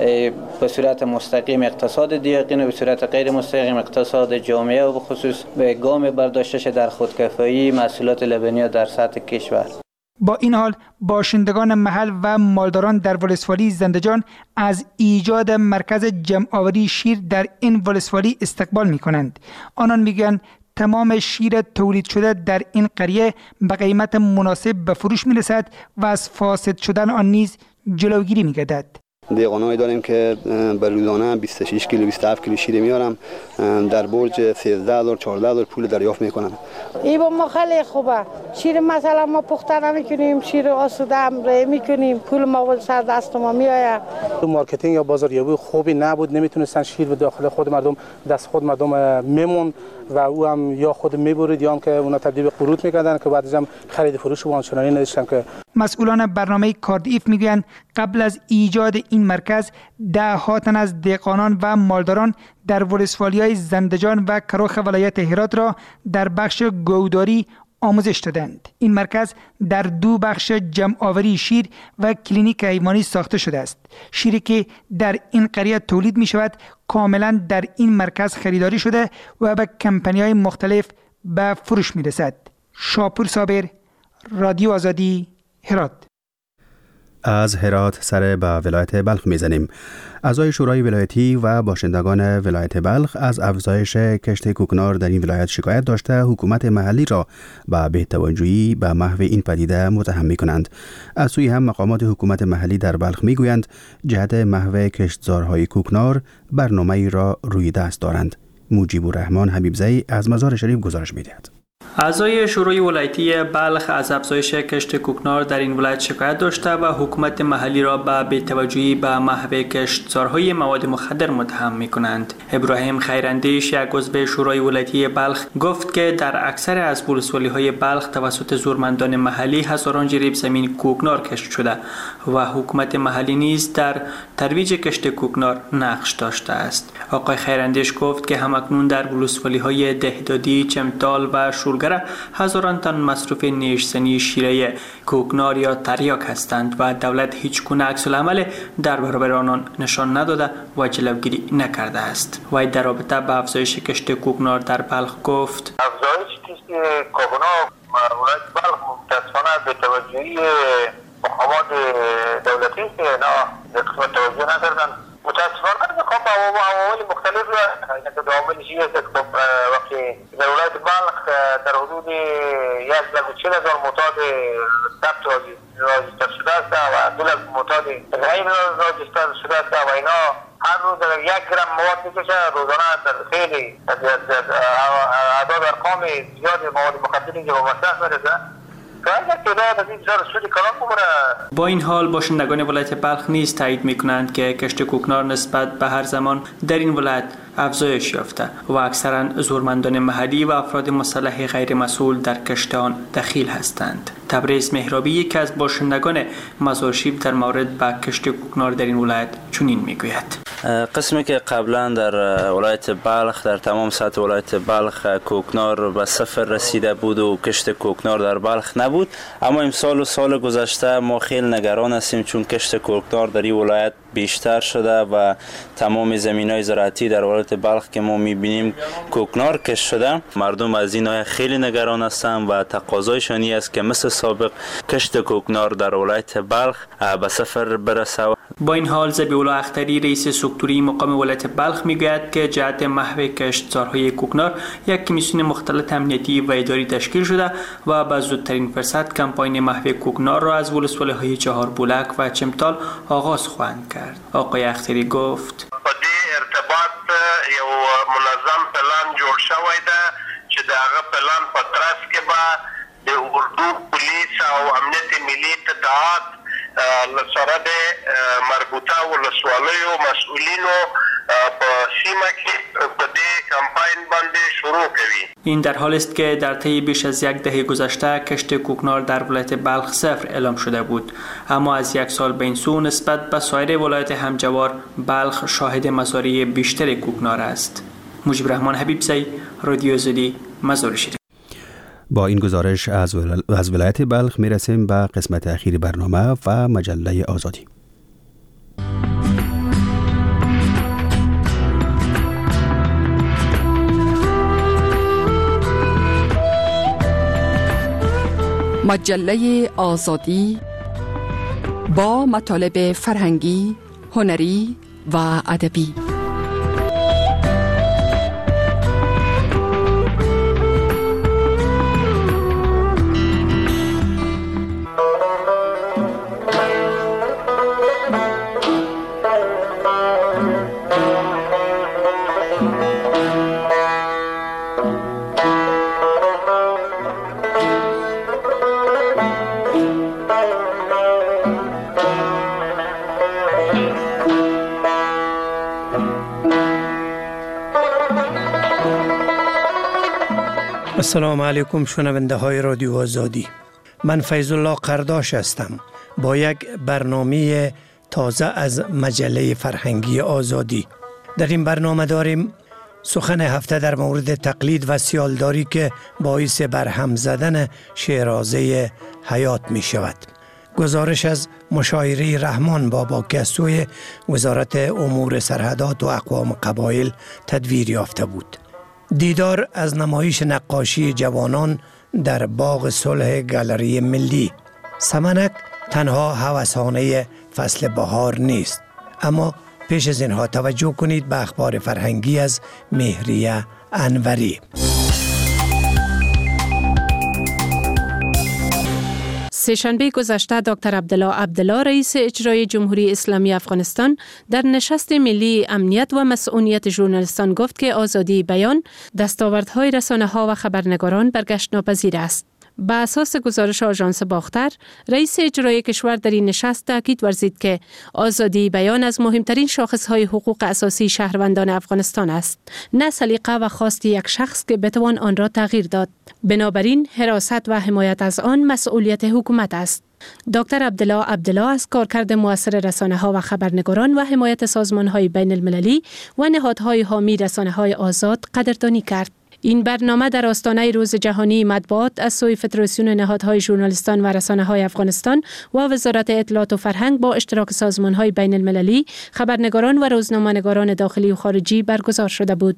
به صورت مستقیم اقتصاد دیاقین و به صورت غیر مستقیم اقتصاد جامعه و به خصوص به گام برداشتش در خودکفایی محصولات لبنیات در سطح کشور. با این حال باشندگان محل و مالداران در ولسوالی زندجان از ایجاد مرکز جمع‌آوری شیر در این ولسوالی استقبال می کنند. آنان میگویند تمام شیر تولید شده در این قریه به قیمت مناسب به فروش می رسد و از فاسد شدن آن نیز جلوگیری می گردد. دیقانهایی داریم که به روزانه بیست و شش کیلو بیست و هفت کیلو شیر میارم، در برج سیزده هزار چهارده هزار پول دریافت میکنم. این با ما خیلی خوبه. شیر مثلا ما پخته نمیکنیم، شیر آسوده هم ری میکنیم، پول ما سر دست ما میآید. مارکتینگ یا بازاریابی خوبی نبود، نمیتونستن شیر به داخل خود مردم دست خود مردم میمون و او هم یا خود میبرید یا هم که اونا تبدیل به قروض میکردن که بعدش هم خرید فروش و آنچنانی نداشتن. که مسئولان برنامه کاردیف میگویند قبل از ایجاد این مرکز ده ها تن از دهقانان و مالداران در ولسوالی‌های زندجان و کروخ ولایت هرات را در بخش گوداری آموزش دادند. این مرکز در دو بخش جمع‌آوری شیر و کلینیک حیوانی ساخته شده است. شیری که در این قریه تولید می شود کاملا در این مرکز خریداری شده و به کمپانی‌های مختلف به فروش می رسد. شاپور صابر، رادیو آزادی، هرات. از هرات سر به ولایت بلخ میزنیم. اعضای شورای ولایتی و باشندگان ولایت بلخ از افزایش کشت کوکنار در این ولایت شکایت داشته حکومت محلی را به بی‌توجهی به محو این پدیده متهم می‌کنند. از سوی هم مقامات حکومت محلی در بلخ میگویند جهت محو کشتزارهای کوکنار برنامه‌ای را روی دست دارند. مجیب الرحمن حبیبزئی از مزار شریف گزارش می‌دهد. اعضای شورای ولایتی بلخ از افزایش کشت کوکنار در این ولایت شکایت داشته و حکومت محلی را به بی‌توجهی به محو کشتزارهای مواد مخدر متهم می‌کنند. ابراهیم خیراندیش، یک عضو شورای ولایتی بلخ، گفت که در اکثر از ولسوالی‌های بلخ توسط زورمندان محلی هزاران جریب زمین کوکنار کشت شده و حکومت محلی نیز در ترویج کشت کوکنار نقش داشته است. آقای خیراندیش گفت که همکنون در ولسوالی‌های دهدادی، چمتال و شولگر هزاران تن مصرف نیشزنی شیره کوکنار یا تریاک هستند و دولت هیچ گونه عکس‌العمل در برابر آنان نشان نداده و جلوگیری نکرده است. وی در رابطه با افزایش کشت کوکنار در بلخ گفت: افزایش کشت کوکنار ولایت بلخ متأسفانه به توجهی مقامات دولتی که اینا به قسمت توجه نکردن. متاسفانه خب عوامل مختلف که عوامل چیه که خب وقتی در ولایت بلخ در حدود یک لک و چهل هزار معتاد ثبت راجستر شده است و دو لک معتاد غیر راجستر شده است و اینا هر روز در یک گرم مواد میکشه، روزانه در خیلی اعداد ارقام زیاد مواد مخدری که به مصرف میرسه. با این حال باشندگان ولایت بلخ نیز تایید میکنند که کشت کوکنار نسبت به هر زمان در این ولایت افزایش یافته و اکثرا زورمندان محلی و افراد مسلح غیر مسئول در کشت آن دخیل هستند. تبریز مهرابی، یکی از باشندگان مزارشیب، در مورد به کشت کوکنار در این ولایت چنین میگوید: قسمی که قبلا در ولایت بلخ، در تمام سطح ولایت بلخ کوکنار به صفر رسیده بود و کشت کوکنار در بلخ نبود، اما امسال و سال گذشته ما خیلی نگران هستیم چون کشت کوکنار در این ولایت بیشتر شده و تمام زمینای زراعتی در ولایت بلخ که ما میبینیم کوکنار کشت شده. مردم از این خیلی نگران هستند و تقاضایشان است که مثل سابق کشت کوکنار در ولایت بلخ به صفر برسه. با این حال ذبیح‌الله اختری، رئیس سکتوری مقام ولایت بلخ، میگوید که جهت محو کشتزارهای کوکنار یک کمیسیون مختلط امنیتی و اداری تشکیل شده و با زودترین فرصت کمپاین محو کوکنار را از ولسوالی‌های چهار بولک و چمتال آغاز خواهند کرد. آقای اختری گفت: با دې ارتباط یو منظم پلان جوړ شوی ده چې د هغه پلان په ترڅ کې به د اردو پولیس او امنیت ملي اطلاعات سره د مربوطه ولسوالیو مسئولینو په سیمه کې په دې کمپاین باندې شروع کوي. این در حالی است که در طی بیش از یک دهه گذشته کشت کوکنار در ولایت بلخ صفر اعلام شده بود، اما از یک سال به این سو نسبت به سایر ولایت همجوار بلخ شاهد مزارع بیشتر کوکنار است. مجیب رحمان حبیبزی، رادیو آزادی، مزار شریف. با این گزارش از, ول... از ولایت بلخ می رسیم به قسمت اخیر برنامه و مجله آزادی. مجله آزادی با مطالب فرهنگی، هنری و ادبی. السلام علیکم شنونده های رادیو آزادی. من فیض الله قرداش هستم با یک برنامه تازه از مجله فرهنگی آزادی. در این برنامه داریم سخن هفته در مورد تقلید و سیالداری که باعث برهم زدن شیرازه حیات می شود. گزارش از مشاعره رحمان بابا که از سوی وزارت امور سرحدات و اقوام قبایل تدویر یافته بود. دیدار از نمایش نقاشی جوانان در باغ صلح گالری ملی. سمنک تنها هوسانه فصل بهار نیست، اما پیش از اینها توجه کنید به اخبار فرهنگی از مهریه سی سه‌شنبه گذشته دکتر عبدالله عبدالله رئیس اجرایی جمهوری اسلامی افغانستان در نشست ملی امنیت و مسئولیت ژورنالیستان گفت که آزادی بیان دستاوردهای رسانه‌ها و خبرنگاران برگشت ناپذیر است. به اساس گزارش آژانس باختر، رئیس اجرایی کشور در این نشست تاکید ورزید که آزادی بیان از مهمترین شاخصهای حقوق اساسی شهروندان افغانستان است، نه سلیقه و خواست یک شخص که بتوان آن را تغییر داد. بنابراین حراست و حمایت از آن مسئولیت حکومت است. دکتر عبدالله عبدالله از کارکرد مؤثر رسانه‌ها و خبرنگاران و حمایت سازمان‌های بین المللی و نهادهای حامی رسانه‌های آزاد قدردانی کرد. این برنامه در آستانه روز جهانی مطبوعات از سوی فدراسیون نهادهای ژورنالیستان و رسانه‌های افغانستان و وزارت اطلاعات و فرهنگ با اشتراک سازمان‌های بین المللی، خبرنگاران و روزنامه‌نگاران داخلی و خارجی برگزار شده بود.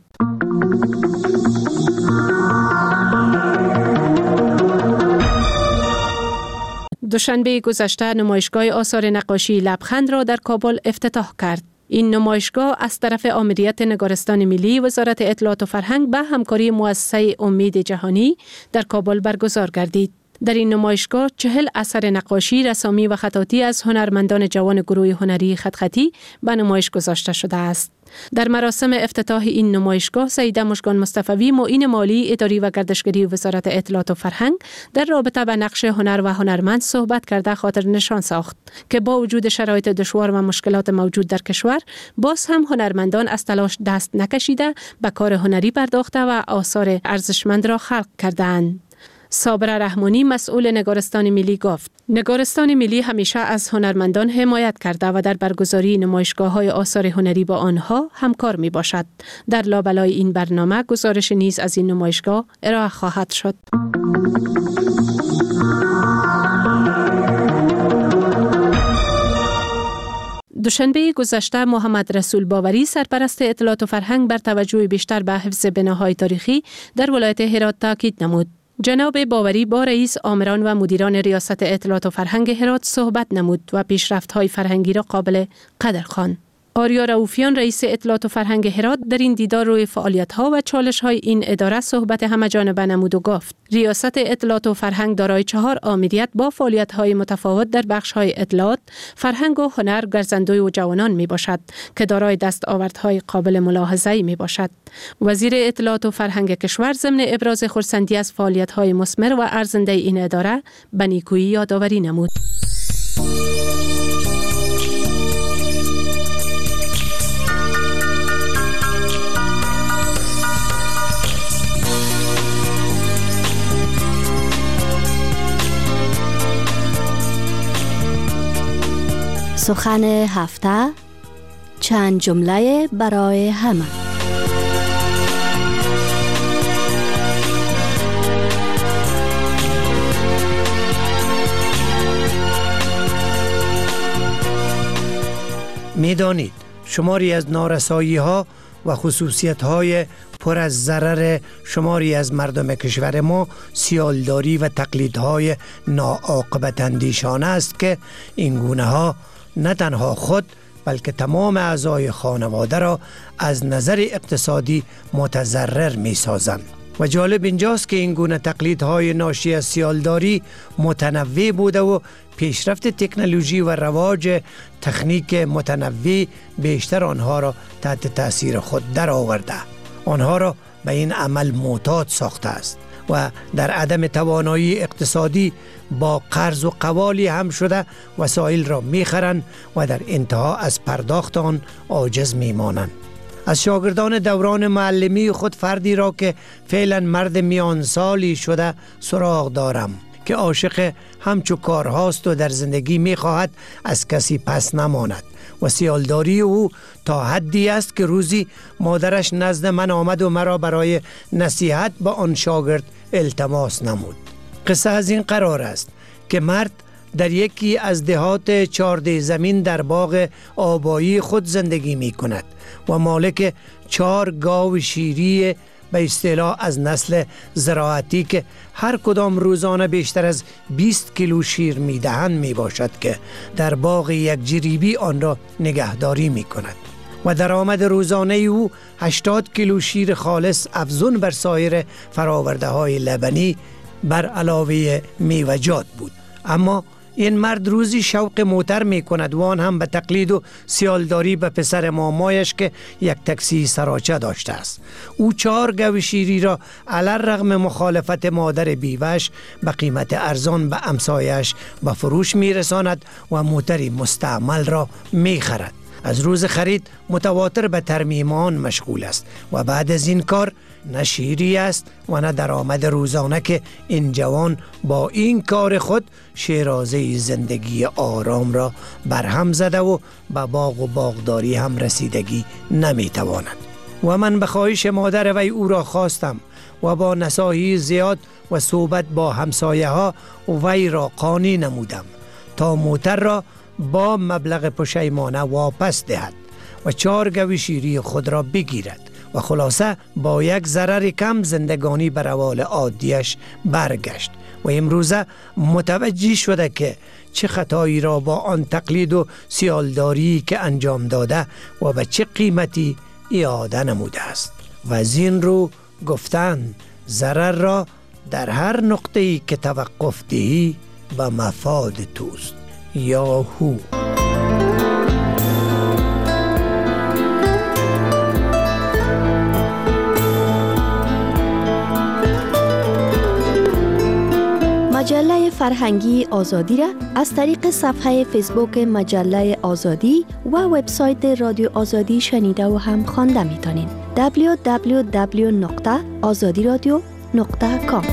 دوشنبه گذشته نمایشگاه آثار نقاشی لبخند را در کابل افتتاح کرد. این نمایشگاه از طرف آمریت نگارستان ملی وزارت اطلاعات و فرهنگ به همکاری مؤسسه امید جهانی در کابل برگزار گردید. در این نمایشگاه چهل اثر نقاشی، رسامی و خطاطی از هنرمندان جوان گروه هنری خطخطی به نمایش گذاشته شده است. در مراسم افتتاح این نمایشگاه، سیده مژگان مصطفی، معین مالی، اداری و گردشگری وزارت اطلاعات و فرهنگ، در رابطه به نقش هنر و هنرمند صحبت کرده خاطر نشان ساخت که با وجود شرایط دشوار و مشکلات موجود در کشور، باز هم هنرمندان از تلاش دست نکشیده به کار هنری پرداخته و آثار ارزشمند را خلق کردند. صابره رحمانی، مسئول نگارستان ملی، گفت: نگارستان ملی همیشه از هنرمندان حمایت کرده و در برگزاری نمایشگاه‌های آثار هنری با آنها همکار می باشد. در لابلای این برنامه گزارش نیز از این نمایشگاه ارائه خواهد شد. دوشنبه گذشته محمد رسول باوری، سرپرست اطلاعات و فرهنگ، بر توجه بیشتر به حفظ بناهای تاریخی در ولایت هرات تاکید نمود. جناب باوری با رئیس آمران و مدیران ریاست اطلاعات و فرهنگ هرات صحبت نمود و پیشرفت‌های فرهنگی را قابل قدر خواند. آریا رؤوفیان، رئیس اطلاعات و فرهنگ هرات، در این دیدار روی فعالیت‌ها و چالش‌های این اداره صحبت همه‌جانبه نمود و گفت: ریاست اطلاعات و فرهنگ دارای چهار آمریت با فعالیت‌های متفاوت در بخش‌های اطلاعات، فرهنگ و هنر، گرزندوی و جوانان میباشد که دارای دستاوردهای قابل ملاحظه‌ای میباشد. وزیر اطلاعات و فرهنگ کشور ضمن ابراز خرسندی از فعالیت‌های مثمر و ارزنده این اداره به نیکویی یادآوری نمود. سخن هفته، چند جمله برای همه. میدانید شماری از نارسایی ها و خصوصیت های پر از ضرر شماری از مردم کشور ما سیالداری و تقلیدهای ناعاقبت اندیشانه است که این گونه ها نه تنها خود بلکه تمام اعضای خانواده را از نظر اقتصادی متضرر می سازند. و جالب اینجاست که این گونه تقلیدهای ناشی از سیالداری متنوع بوده و پیشرفت تکنولوژی و رواج تکنیک متنوع بیشتر آنها را تحت تأثیر خود در آورده، آنها را به این عمل معتاد ساخته است و در عدم توانایی اقتصادی با قرض و قوالی هم شده وسایل را میخرند و در انتها از پرداخت آن عاجز میمانند. از شاگردان دوران معلمی خود فردی را که فعلا مرد میان سالی شده سراغ دارم که عاشق همچو کارهاست و در زندگی میخواهد از کسی پس نماند و سیالداری او تا حدی است که روزی مادرش نزد من آمد و مرا برای نصیحت به آن شاگرد التماس نمود. قصه از این قرار است که مرد در یکی از دهات چارده زمین در باغ آبایی خود زندگی می کند و مالک چهار گاو شیری به اصطلاح از نسل زراعتی که هر کدام روزانه بیشتر از بیست کیلو شیر می دهند می باشد که در باغ یک جریبی آن را نگهداری می کند و درآمد روزانه او هشتاد کیلو شیر خالص افزون بر سایر فراورده های لبنی بر علاوه میوجات بود. اما این مرد روزی شوق موتر می کند و آن هم به تقلید و سیالداری به پسر مامایش که یک تاکسی سراچه داشته است. او چهار گو شیری را علی‌رغم مخالفت مادر بیوه‌اش به قیمت ارزان به امسایش به فروش می رساند و موتری مستعمل را می خرد. از روز خرید متواتر به ترمیم آن مشغول است و بعد از این کار نه شیری است و نه درآمد روزانه که این جوان با این کار خود شیرازه زندگی آرام را برهم زده و به باغ و باغداری هم رسیدگی نمیتواند. و من به خواهش مادر وی او را خواستم و با نصاحی زیاد و صحبت با همسایه ها وی را قانع نمودم تا موتر را با مبلغ پشیمانه واپس دهد و چهار گوی شیری خود را بگیرد و خلاصه با یک ضرر کم زندگانی بر روال عادیش برگشت و امروزه متوجه شده که چه خطایی را با آن تقلید و سیالداری که انجام داده و به چه قیمتی اعاده نموده است. و از این رو گفتند ضرر را در هر نقطه‌ای که توقف دهی به مفاد توست. یاهو. مجله فرهنگی آزادی را از طریق صفحه فیسبوک مجله آزادی و وبسایت رادیو آزادی شنیده و هم خوانده میتونین. دبلیو دبلیو دبلیو نقطه آزادی رادیو نقطه کام.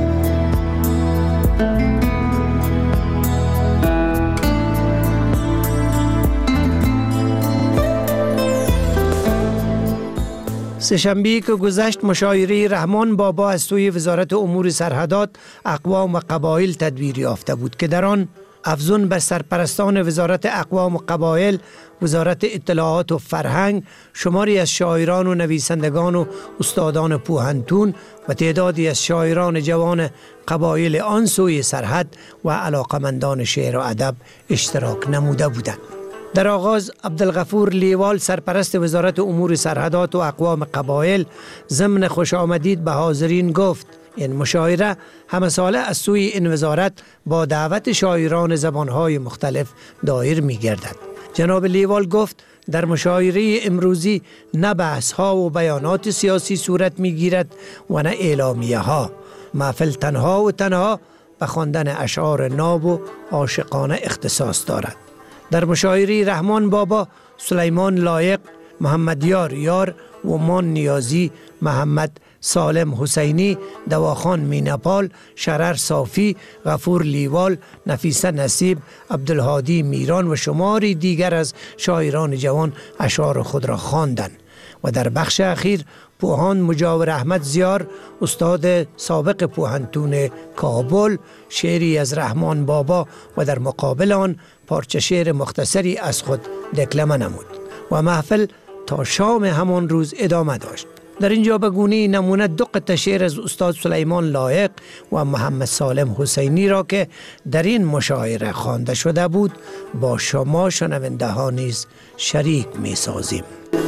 سه‌شنبه که گذشت مشاوره رحمان بابا از سوی وزارت امور سرحدات، اقوام و قبایل تدبیر یافته بود که در آن افزون بر سرپرستان وزارت اقوام و قبایل، وزارت اطلاعات و فرهنگ، شماری از شاعران و نویسندگان و استادان پوهنتون و تعدادی از شاعران جوان قبایل آن سوی سرحد و علاقمندان شعر و ادب اشتراک نموده بودند. در آغاز عبدالغفور لیوال سرپرست وزارت امور سرحدات و اقوام قبایل ضمن خوش آمدید به حاضرین گفت این مشاوره همه ساله از سوی این وزارت با دعوت شاعران زبانهای مختلف دایر می گردد. جناب لیوال گفت در مشاوره امروزی نه بحث ها و بیانات سیاسی صورت می گیرد و نه اعلامیه ها. محفل تنها و تنها به خواندن اشعار ناب و عاشقانه اختصاص دارد. در مشاوره رحمان بابا، سلیمان لایق، محمد یار یار و مان نیازی، محمد سالم حسینی، دواخان مینپال، شرر صافی، غفور لیوال، نفیسه نصیب، عبدالهادی میران و شماری دیگر از شاعران جوان اشعار خود را خواندند. و در بخش اخیر پوهان مجاور احمد زیار، استاد سابق پوهنتون کابل، شعری از رحمان بابا و در مقابل آن پارچه شعر مختصری از خود دکلمه نمود و محفل تا شام همان روز ادامه داشت. در اینجا به گونه نمونه دو قطعه شعر از استاد سلیمان لایق و محمد سالم حسینی را که در این مشاعره خوانده شده بود با شما شنونده ها نیز شریک می سازیم.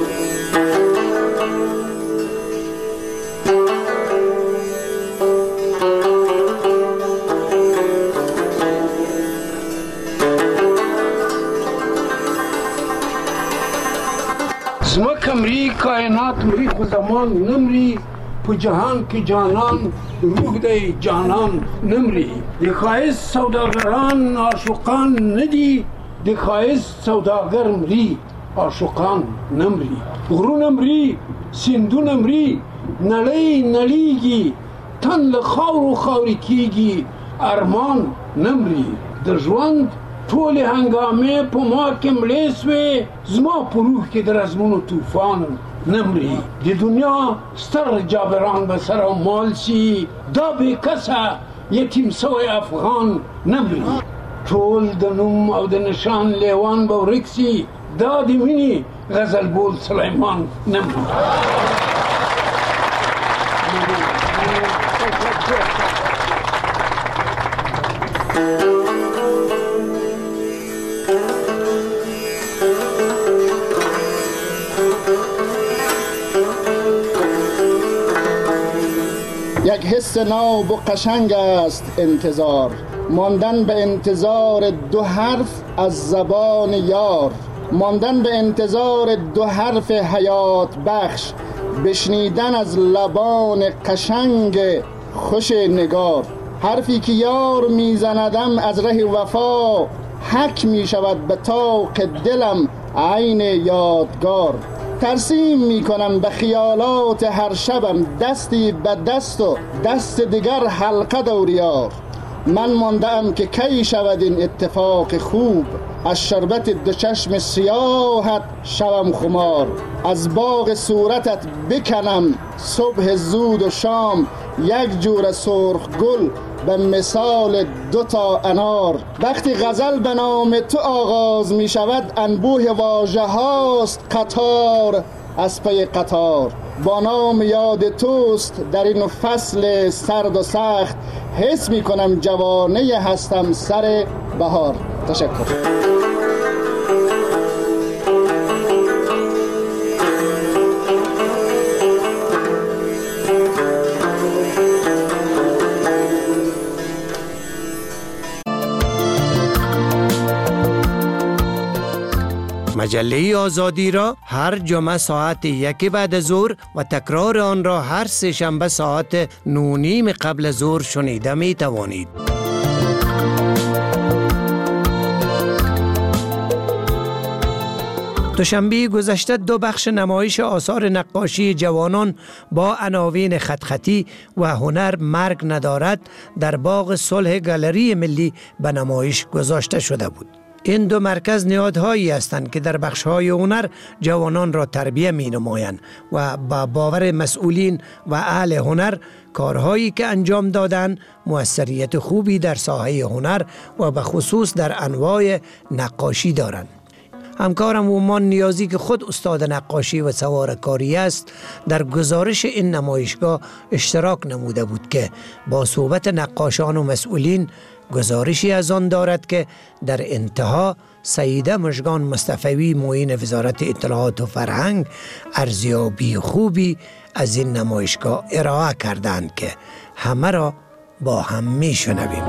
زمکمری کائنات مری خو زمان نمری په جهان کې جانان روح دی جانان نمری د خایست سوداگران عاشقان ندی د خایست سوداگر مری عاشقان نمری غرونه مري سیندونه مري نړۍ نړیږي تن له خاورو خاورې کیږي ارمان نمری د ژوند ټول هنګامې په ما کې مړې سوې زما په روح کې د رزمونو طوفان نمری د دنیا ستر جابران به سر او مال سي دا بې کسه یتیم سوی افغان نمری ټول د نوم او د نشان لیوان به ورک سي دا د مینې غزل بول سلیمان نمری یک حس ناب و قشنگ است انتظار ماندن به انتظار دو حرف از زبان یار، ماندن به انتظار دو حرف حیات بخش، بشنیدن از لبان قشنگ خوش نگار. حرفی که یار میزندم از ره وفا، حک می شود به طاق دلم عین یادگار. ترسیم می کنم به خیالات هر شبم، دستی به دست و دست دیگر حلقه دوریار. من ماندم که کی شود این اتفاق خوب، از شربت دو چشم سیاحت شوم خمار. از باغ صورتت بکنم صبح زود و شام، یک جور سرخ گل به مثال دو تا انار. وقتی غزل به نام تو آغاز می شود، انبوه واژه هاست قطار از پی قطار. با نام یاد توست در این فصل سرد و سخت، حس می کنم جوانه هستم سر بهار. تشکر. مجله آزادی را هر جمعه ساعت یک بعد ظهر و تکرار آن را هر سه شنبه ساعت نو نیم قبل ظهر شنیده می توانید. دوشنبه گذشته دو بخش نمایش آثار نقاشی جوانان با عناوین خطخطی و هنر مرگ ندارد در باغ صلح گالری ملی به نمایش گذاشته شده بود. این دو مرکز نهادهایی هستند که در بخش‌های هنر جوانان را تربیت می‌نمایند و با باور مسئولین و اهل هنر کارهایی که انجام دادند موثریت خوبی در ساحه هنر و به خصوص در انواع نقاشی دارند. همکارم اومان نیازی که خود استاد نقاشی و سوارکاری است در گزارش این نمایشگاه اشتراک نموده بود که با صحبت نقاشان و مسئولین گزارشی از آن دارد که در انتها سیده مژگان مصطفی معین وزارت اطلاعات و فرهنگ ارزیابی خوبی از این نمایشگاه ارائه کردند که همه را با هم می شنویم.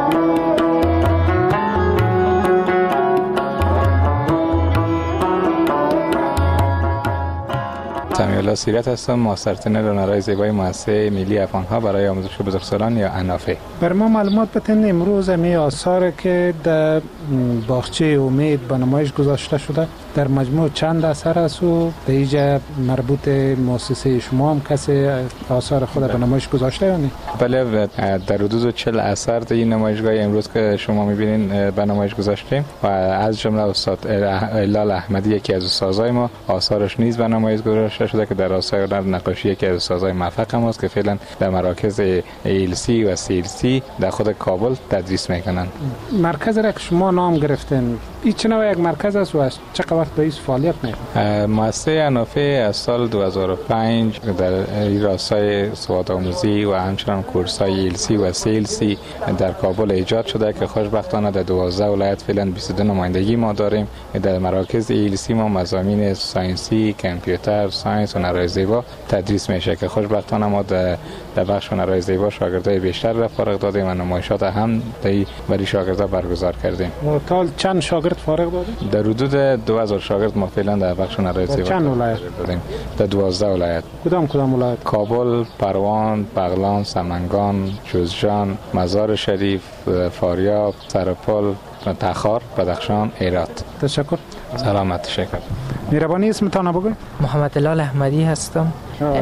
سمی‌الله سیرت هستم، ماسترتنر هنرهای زیبای مؤسسه ملی افغان‌ها برای آموزش بزرگسالان یا انافه. بر ما معلومات بتین امروز می آثار که در باغچه امید به نمایش گذاشته شده در مجموع چند اثر است و در اینجا مربوط مؤسسه شما هم کسی آثار خود به نمایش گذاشته یا نه؟ بله، در حدود چهل اثر در این نمایشگاه امروز که شما می‌بینید به نمایش گذاشتیم و از جمله استاد هلال احمدی یکی از استادای ما آثارش نیز به نمایش گذاشته شده که در آثار نقاشی یکی از استادای موفق ما است که فعلا در مراکز ایلسی و سیلسی در خود کابل تدریس میکنن. مرکز را که شما نام گرفتین این چه نوع یک مرکز است و چقدر وقت به این فعالیت میکنه؟ مؤسسه انافه از سال دو هزار و پنج در راستای سواد آموزی و همچنان کورس‌های ایلسی و سیلسی در کابل ایجاد شده که خوشبختانه در دوازده ولایت فعلا بیست و دو نمایندگی ما داریم. در مراکز ایلسی ما مضامین ساینسی، کامپیوتر، ساینس و هنرهای زیبا تدریس میشه که خوشبختانه ما در بخش هنرهای زیبا شاگردای بیشتر را فارغ دادیم و نمایشات هم برای شاگردا برگزار کردیم. توتال چند شاگرد فارغ دادیم؟ در حدود دو هزار شاگرد ما فعلا در بخش هنرهای زیبا چند ولایت دادیم؟ در دوازده ولایت. کدام کدام ولایت؟ کابل، پروان، بغلان، سمنگان، جوزجان، مزار شریف، فاریاب، سرپل، تخار، بدخشان، هرات. تشکر. سلامت. تشکر. مهربانی اسمتان بگوید. محمد هلال احمدی هستم.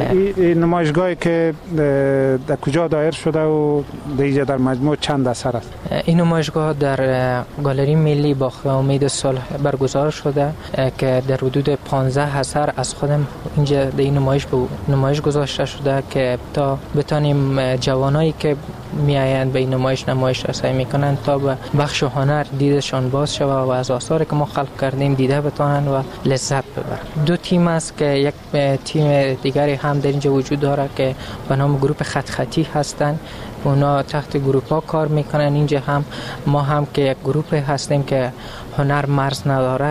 این نمایشگاهی که در کجا دایر شده و دیگه در مجموع چند اثر است؟ این نمایشگاه در گالری ملی باغ امید صلح برگزار شده که در حدود پانزده اثر از خودم اینجا در این نمایش به نمایش گذاشته شده که تا بتانیم جوانایی که میآیند به این نمایش نمایش رسانی میکنن تا به بخش هنر دیدشان باز شود و از آثاری که ما خلق کردیم دیده بتانند و لذت ببرند. دو تیم است که یک تیم دیگری هم در اینجا وجود داره که به نام گروه خط خطی هستند. اونا تحت گروه ها کار میکنن. اینجا هم ما هم که یک گروه هستیم که هنر مرز نداره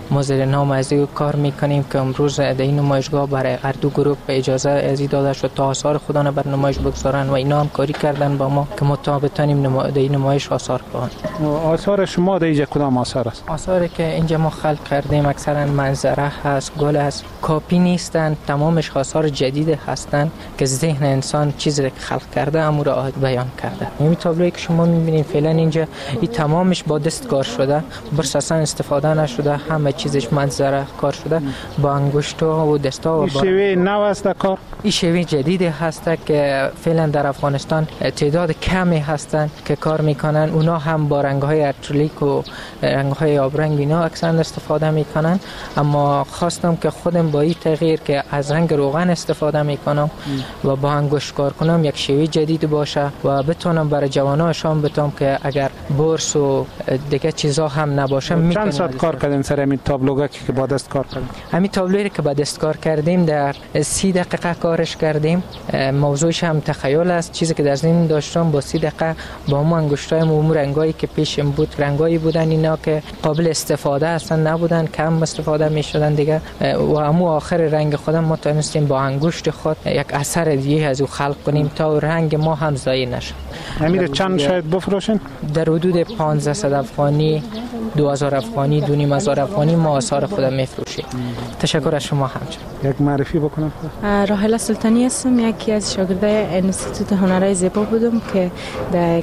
ما زیر نام از این کار میکنیم که امروز در این نمایشگاه برای هر دو گروه اجازه ازی داده شد تا آثار خودانه بر نمایش بگذارن و اینا هم کاری کردن با ما که ما تا بتونیم نما... در این نمایش آثار کنیم. آثار شما در اینجا کدام آثار است؟ آثاری که اینجا ما خلق کردیم اکثرا منظره هست، گل است، کاپی نیستن، تمامش آثار جدید هستند که ذهن انسان چیزی که خلق کرده امور بیان کرده. این تابلویی که شما میبینید فعلا اینجا این تمامش با دست کار شده، برس اصلا استفاده نشده، همه چیزش منظره کار شده با انگشت و دستا و این شیوه نو است کار؟ این شیوه جدیدی هست که فعلا در افغانستان تعداد کمی هستند که کار میکنن. اونا هم با رنگ‌های اکریلیک و رنگ‌های آبرنگ اینا اکثر استفاده میکنن، اما خواستم که خودم با این تغییر که از رنگ روغن استفاده میکنم و با انگشت کار کنم یک شیوه جدید باشه و بتونم برای جوانان شام بتونم که اگر برس و دیگه چیزا هم نباشه. چند ساعت کار کردین سر همین تابلوگا که با دست کار کردین؟ همین تابلویی که با دست کار کردیم در سی دقیقه کارش کردیم. موضوعش هم تخیل است، چیزی که در ذهن داشتم با سی دقیقه با اون انگشتایم و اون رنگایی که پیشم بود، رنگایی بودن اینا که قابل استفاده اصلا نبودن، کم استفاده میشدن دیگه و همو آخر رنگ خودم ما تونستیم با انگشت خود یک اثر دیگه از او خلق کنیم تا رنگ ما هم ضایع نشه. امیر چند شاید بفروشین؟ در حدود پانزده افغانی، دو هزار افغانی، دو نیم هزار افغانی ما آثار خودم میفروشیم. تشکر از شما همچنین. یک معرفی بکنم. راحله سلطانی هستم، یکی از شاگردای انستیتوت هنرهای زیبا بودم که در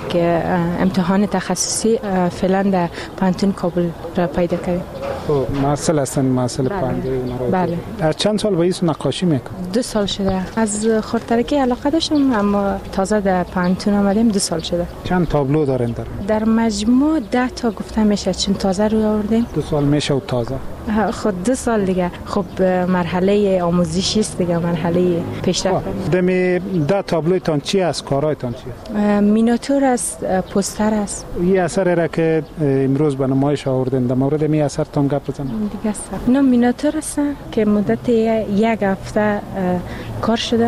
امتحان تخصصی فعلا در پانتون کابل را پیدا کردیم. خب محصل هستن، محصل پانتون هنرهای. بله. از چند سال با این نقاشی میکنم؟ دو سال شده. از خردترکی علاقه داشتم اما تازه در پانتون آمدیم، دو سال شده. چند تابلو دارین در؟ در مجموع ده تا گفته میشه، چون تازه روی آوردیم. دو سال میشه و تازه. خود دو سال دیگه. خب مرحله آموزشی است دیگه، مرحله پیشرفت. دمی ده تابلویتان چی است؟ کارایتان چی است؟ مینیاتور است، پوستر است. این اثر را که امروز به نمایش آوردین در مورد می اثر تام گپ بزنید. دیگه است. نه مینیاتور است که مدت یک هفته کار شده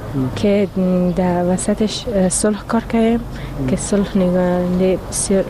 که در وسطش صلح کار کردیم که صلح نگاه بسیار.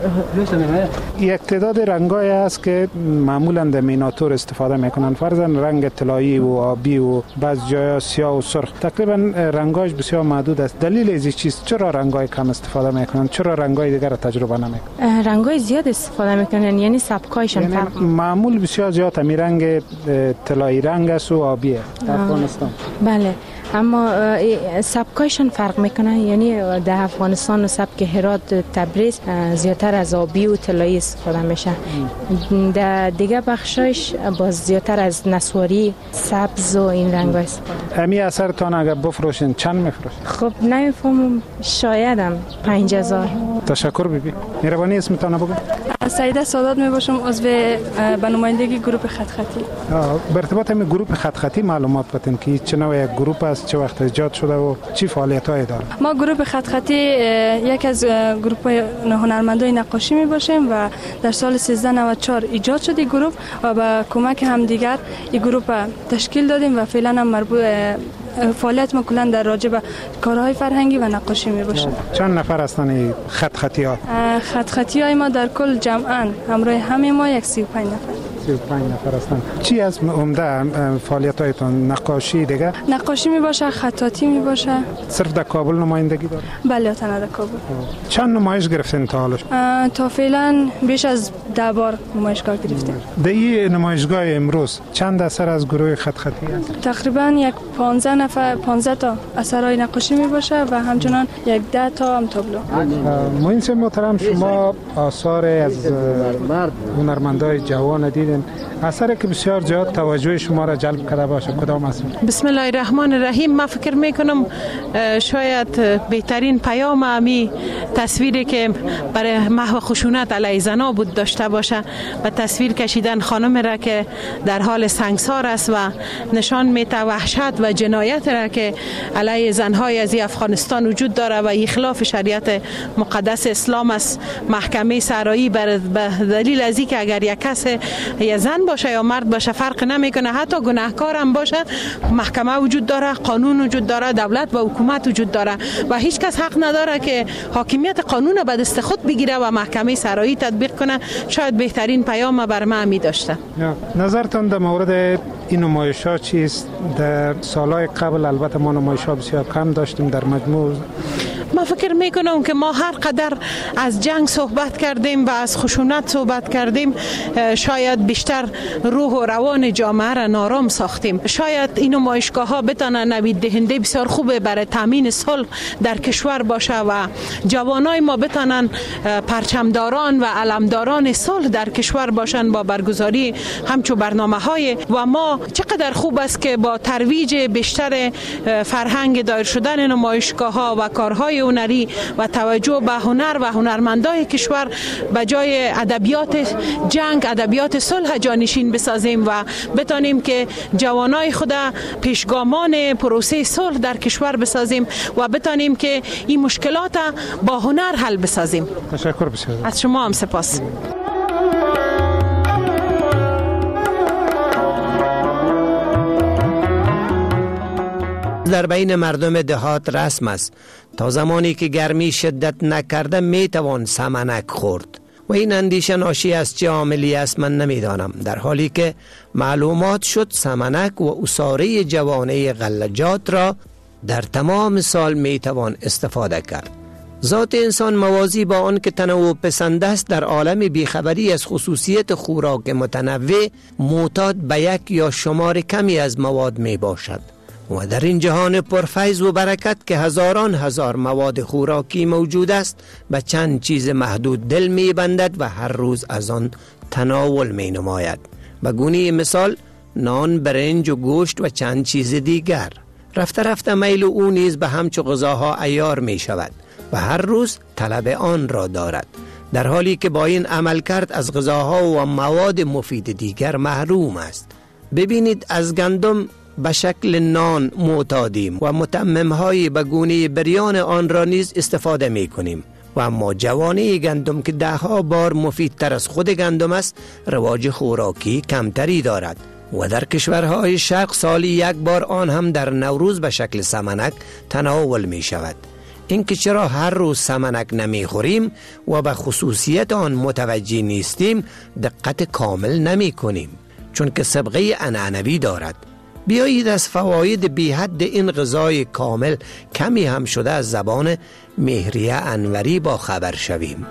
یک تعداد رنگای هست که معمولا در مینیاتور استفاده میکنن، فرضاً رنگ طلایی و آبی و بعض جایا سیاه و سرخ، تقریبا رنگاش بسیار محدود است. دلیل از چیست؟ چرا رنگای کم استفاده میکنن؟ چرا رنگای دیگر را تجربه نمیکنن؟ رنگای زیاد استفاده میکنن، یعنی سبکایشون یعنی فرق. معمول بسیار زیاد می رنگ طلایی رنگ است و آبیه در افغانستان. بله، اما سبکایشون فرق میکنه، یعنی در افغانستان و سبک هرات، تبریز زیادتر از آبی و طلایی استفاده میشه. در دیگه بخشایش باز زیادتر از نسواری، سبز و این رنگ استفاده. امی اثرتان اگر بفروشین چند میفروشین؟ خب نمیفهمم، شایدم پنج هزار. تشکر بیبی. مهربانی اسمتان بگو. سعیده سادات میباشم، عضو به نمایندگی گروه خط خطی. به ارتباط همین گروه خط خطی معلومات بدین که چه نوع گروه است، چه وقت ایجاد شده و چی فعالیت‌هایی داره؟ ما گروه خط خطی یک از گروه‌های هنرمندای نقاشی میباشیم و در سال سیزده نود و چهار ایجاد شد این گروه و با کمک همدیگر این گروه تشکیل دادیم و فعلا هم مربوط فعالیت ما کلا در راجع به کارهای فرهنگی و نقاشی میباشه. چند نفر هستن خط خطی ها؟ خط خطی های ما در کل جمعاً همراه همه ما یک سی و پنج نفر. سی و پنج نفر هستن. چی از عمده فعالیت هایتون؟ نقاشی دیگه؟ نقاشی میباشه، خطاطی میباشه. صرف در کابل نمایندگی داره؟ بله، تنها در کابل. چند نمایش گرفتین تا حالا؟ تا فعلا بیش از ده بار نمایشگاه گرفتیم. در این نمایشگاه امروز چند اثر از گروه خط خطی هست؟ تقریبا یک پانزده نفر پانزده تا اثرهای نقاشی میباشه و همچنان یک ده تا هم تابلو. مهندس محترم، شما آثار از هنرمندای جوان دیدین، اثری که بسیار زیاد توجه شما را جلب کرده باشه کدام است؟ بسم الله الرحمن الرحیم. من فکر میکنم شاید بهترین پیام امی تصویری که برای محو خشونت علیه زنها بود داشته باشه و تصویر کشیدن خانم را که در حال سنگسار است و نشان میده وحشت و جنایت را که علیه زنهای از افغانستان وجود داره و ای خلاف شریعت مقدس اسلام است. محکمه صحرایی بر دلیل از اینکه اگر یک کس یا زن باشه یا مرد باشه فرق نمیکنه، حتی گناهکار هم باشه محکمه وجود داره، قانون وجود داره، دولت و حکومت وجود داره و هیچ کس حق نداره که حاکمیت قانون به دست خود بگیره و محکمه سرایی تطبیق کنه. شاید بهترین پیام بر من می داشته. نظرتان در مورد این نمایش‌ها چیست؟ در سالهای قبل البته ما نمایش‌ها بسیار کم داشتیم در مجموع. ما فکر میکنم که ما هر قدر از جنگ صحبت کردیم و از خشونت صحبت کردیم شاید بیشتر روح و روان جامعه را نارام ساختیم. شاید این نمایشگاه ها بتانن نوید دهنده بسیار خوبه برای تامین صلح در کشور باشه و جوانای ما بتانن پرچمداران و علمداران صلح در کشور باشن با برگزاری همچو برنامه های. و ما چقدر خوب است که با ترویج بیشتر فرهنگ دایر شدن نمایشگاه ها و کارهای هنری و توجه به هنر و هنرمندای کشور به جای ادبیات جنگ ادبیات صلح جانشین بسازیم و بتانیم که جوانای خود پیشگامان پروسه صلح در کشور بسازیم و بتانیم که این مشکلات با هنر حل بسازیم. تشکر بسیار از شما هم سپاس. در بین مردم دهات رسم است تا زمانی که گرمی شدت نکرده می توان سمنک خورد و این اندیشه ناشی از چه عاملی است من نمیدانم، در حالی که معلومات شد سمنک و عصاره جوانه غلجات را در تمام سال می توان استفاده کرد. ذات انسان موازی با آن که تنوع پسند است در عالم بیخبری از خصوصیت خوراک متنوع معتاد به یک یا شمار کمی از مواد می باشد و در این جهان پرفیض و برکت که هزاران هزار مواد خوراکی موجود است به چند چیز محدود دل می بندد و هر روز از آن تناول می نماید. به گونه مثال نان، برنج و گوشت و چند چیز دیگر. رفته رفته میل او نیز به همچو غذاها عیار می شود و هر روز طلب آن را دارد، در حالی که با این عمل کرد از غذاها و مواد مفید دیگر محروم است. ببینید از گندم به شکل نان معتادیم و متمم‌های به گونه بریان آن را نیز استفاده می کنیم و اما جوانه گندم که ده ها بار مفیدتر از خود گندم است رواج خوراکی کمتری دارد و در کشورهای شرق سالی یک بار آن هم در نوروز به شکل سمنک تناول می شود. اینکه چرا هر روز سمنک نمی خوریم و به خصوصیت آن متوجه نیستیم دقت کامل نمی کنیم، چون که سابقه عنعنوی دارد. بیایید از فواید بی حد این غذای کامل کمی هم شده از زبان مهریه انوری با خبر شویم.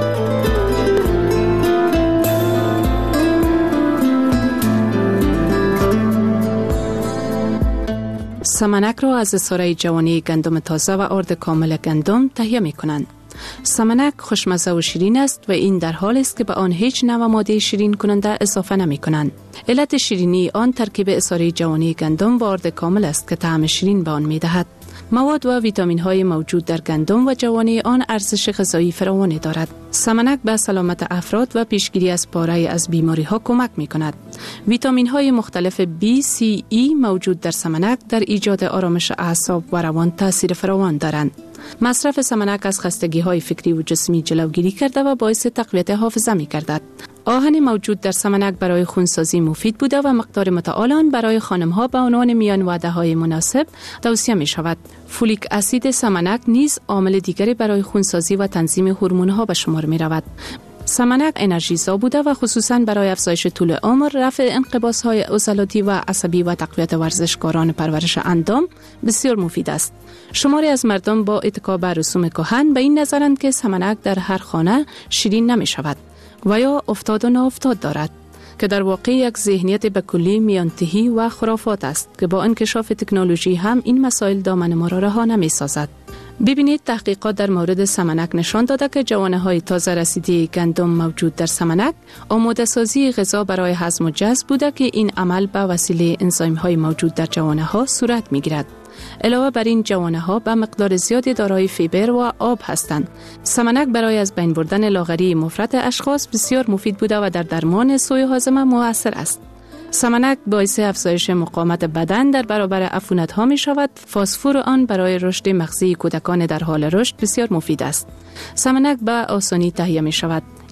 سمنک را از عصاره جوانی گندم تازه و آرد کامل گندم تهیه می کنند. سمنک خوشمزه و شیرین است و این در حال است که به آن هیچ نوع ماده شیرین کننده اضافه نمی کنند. علت شیرینی آن ترکیب عصاره جوانی گندم و آرد کامل است که طعم شیرین به آن می دهد. مواد و ویتامین های موجود در گندم و جوانی آن ارزش غذایی فراوانی دارد. سمنک به سلامت افراد و پیشگیری از پاره از بیماری ها کمک می کند. ویتامین های مختلف بی، سی، ای موجود در سمنک در ایجاد آرامش اعصاب و روان تاثیر فراوان دارند. مصرف سمنک از خستگی های فکری و جسمی جلوگیری کرده و باعث تقویت حافظه می گردد. آهن موجود در سمنک برای خونسازی مفید بوده و مقدار متعال آن برای خانم ها به عنوان میان وعده های مناسب توصیه می شود. فولیک اسید سمنک نیز عامل دیگری برای خونسازی و تنظیم هورمون ها به شمار می رود. سمنک انرژیزا بوده و خصوصا برای افزایش طول عمر، رفع انقباض های عضلاتی و عصبی و تقویت ورزشکاران پرورش اندام بسیار مفید است. شماری از مردم با اتکا به رسوم کهن به این نظرند که سمنک در هر خانه شیرین نمی شود و یا افتاد و ناافتاد دارد، که در واقع یک ذهنیت به کلی میانتهی و خرافات است که با انکشاف تکنولوژی هم این مسائل دامن ما را رها نمی سازد. ببینید تحقیقات در مورد سمنک نشان داده که جوانه های تازه رسیده گندم موجود در سمنک آماده سازی غذا برای هضم و جذب بوده که این عمل به وسیله انزایم های موجود در جوانه ها صورت می گیرد. علاوه بر این جوانه ها به مقدار زیادی دارای فیبر و آب هستند. سمنک برای از بین بردن لاغری مفرط اشخاص بسیار مفید بوده و در درمان سوء هاضمه مؤثر است. سمنک باعث افزایش مقاومت بدن در برابر عفونت ها می شود. فسفر آن برای رشد مغزی کودکان در حال رشد بسیار مفید است. سمنک به آسانی تهیه می شود.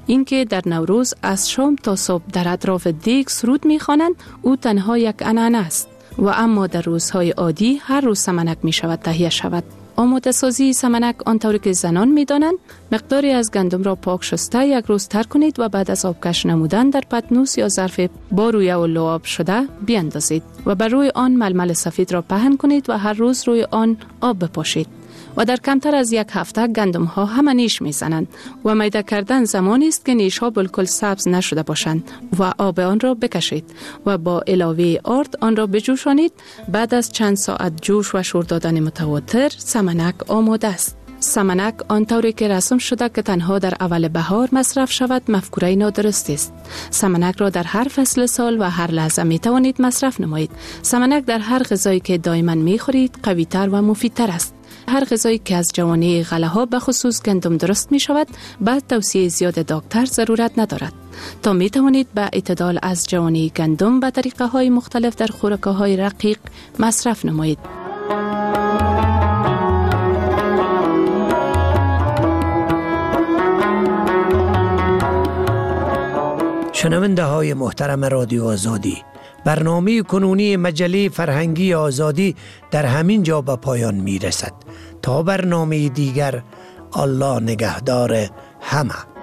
اینکه در نوروز از شام تا صبح در اطراف دیگ سرود می‌خوانند او تنها یک عنعنه است و اما در روزهای عادی هر روز سمنک می شود تهیه شود. آماده سازی سمنک آنطوری که زنان می دانند، مقداری از گندم را پاک شسته یک روز تر کنید و بعد از آبکش نمودن در پتنوس یا ظرف با رویه و لعاب شده بیاندازید و بر روی آن ململ سفید را پهن کنید و هر روز روی آن آب بپاشید و در کمتر از یک هفته گندم ها همه نیش می زنند و میده کردن زمانی است که نیش ها بالکل سبز نشده باشند و آب آن را بکشید و با علاوه آرد آن را بجوشانید. بعد از چند ساعت جوش و شور دادن متواتر سمنک آماده است. سمنک آنطوری که رسم شده که تنها در اول بهار مصرف شود مفکوره نادرست است. سمنک را در هر فصل سال و هر لحظه می توانید مصرف نمایید. سمنک در هر غذایی که دائما می خورید قوی تر و مفیدتر است. هر غذایی که از جوانه غله ها به خصوص گندم درست می شود بعد توصیه زیاد دکتر ضرورت ندارد. تا می توانید به اعتدال از جوانه گندم به طریقه های مختلف در خوراک های رقیق مصرف نمایید. شنونده های محترم رادیو آزادی، برنامه کنونی مجله فرهنگی آزادی در همین جا به پایان می رسد. تا برنامه دیگر، الله نگهدار همه.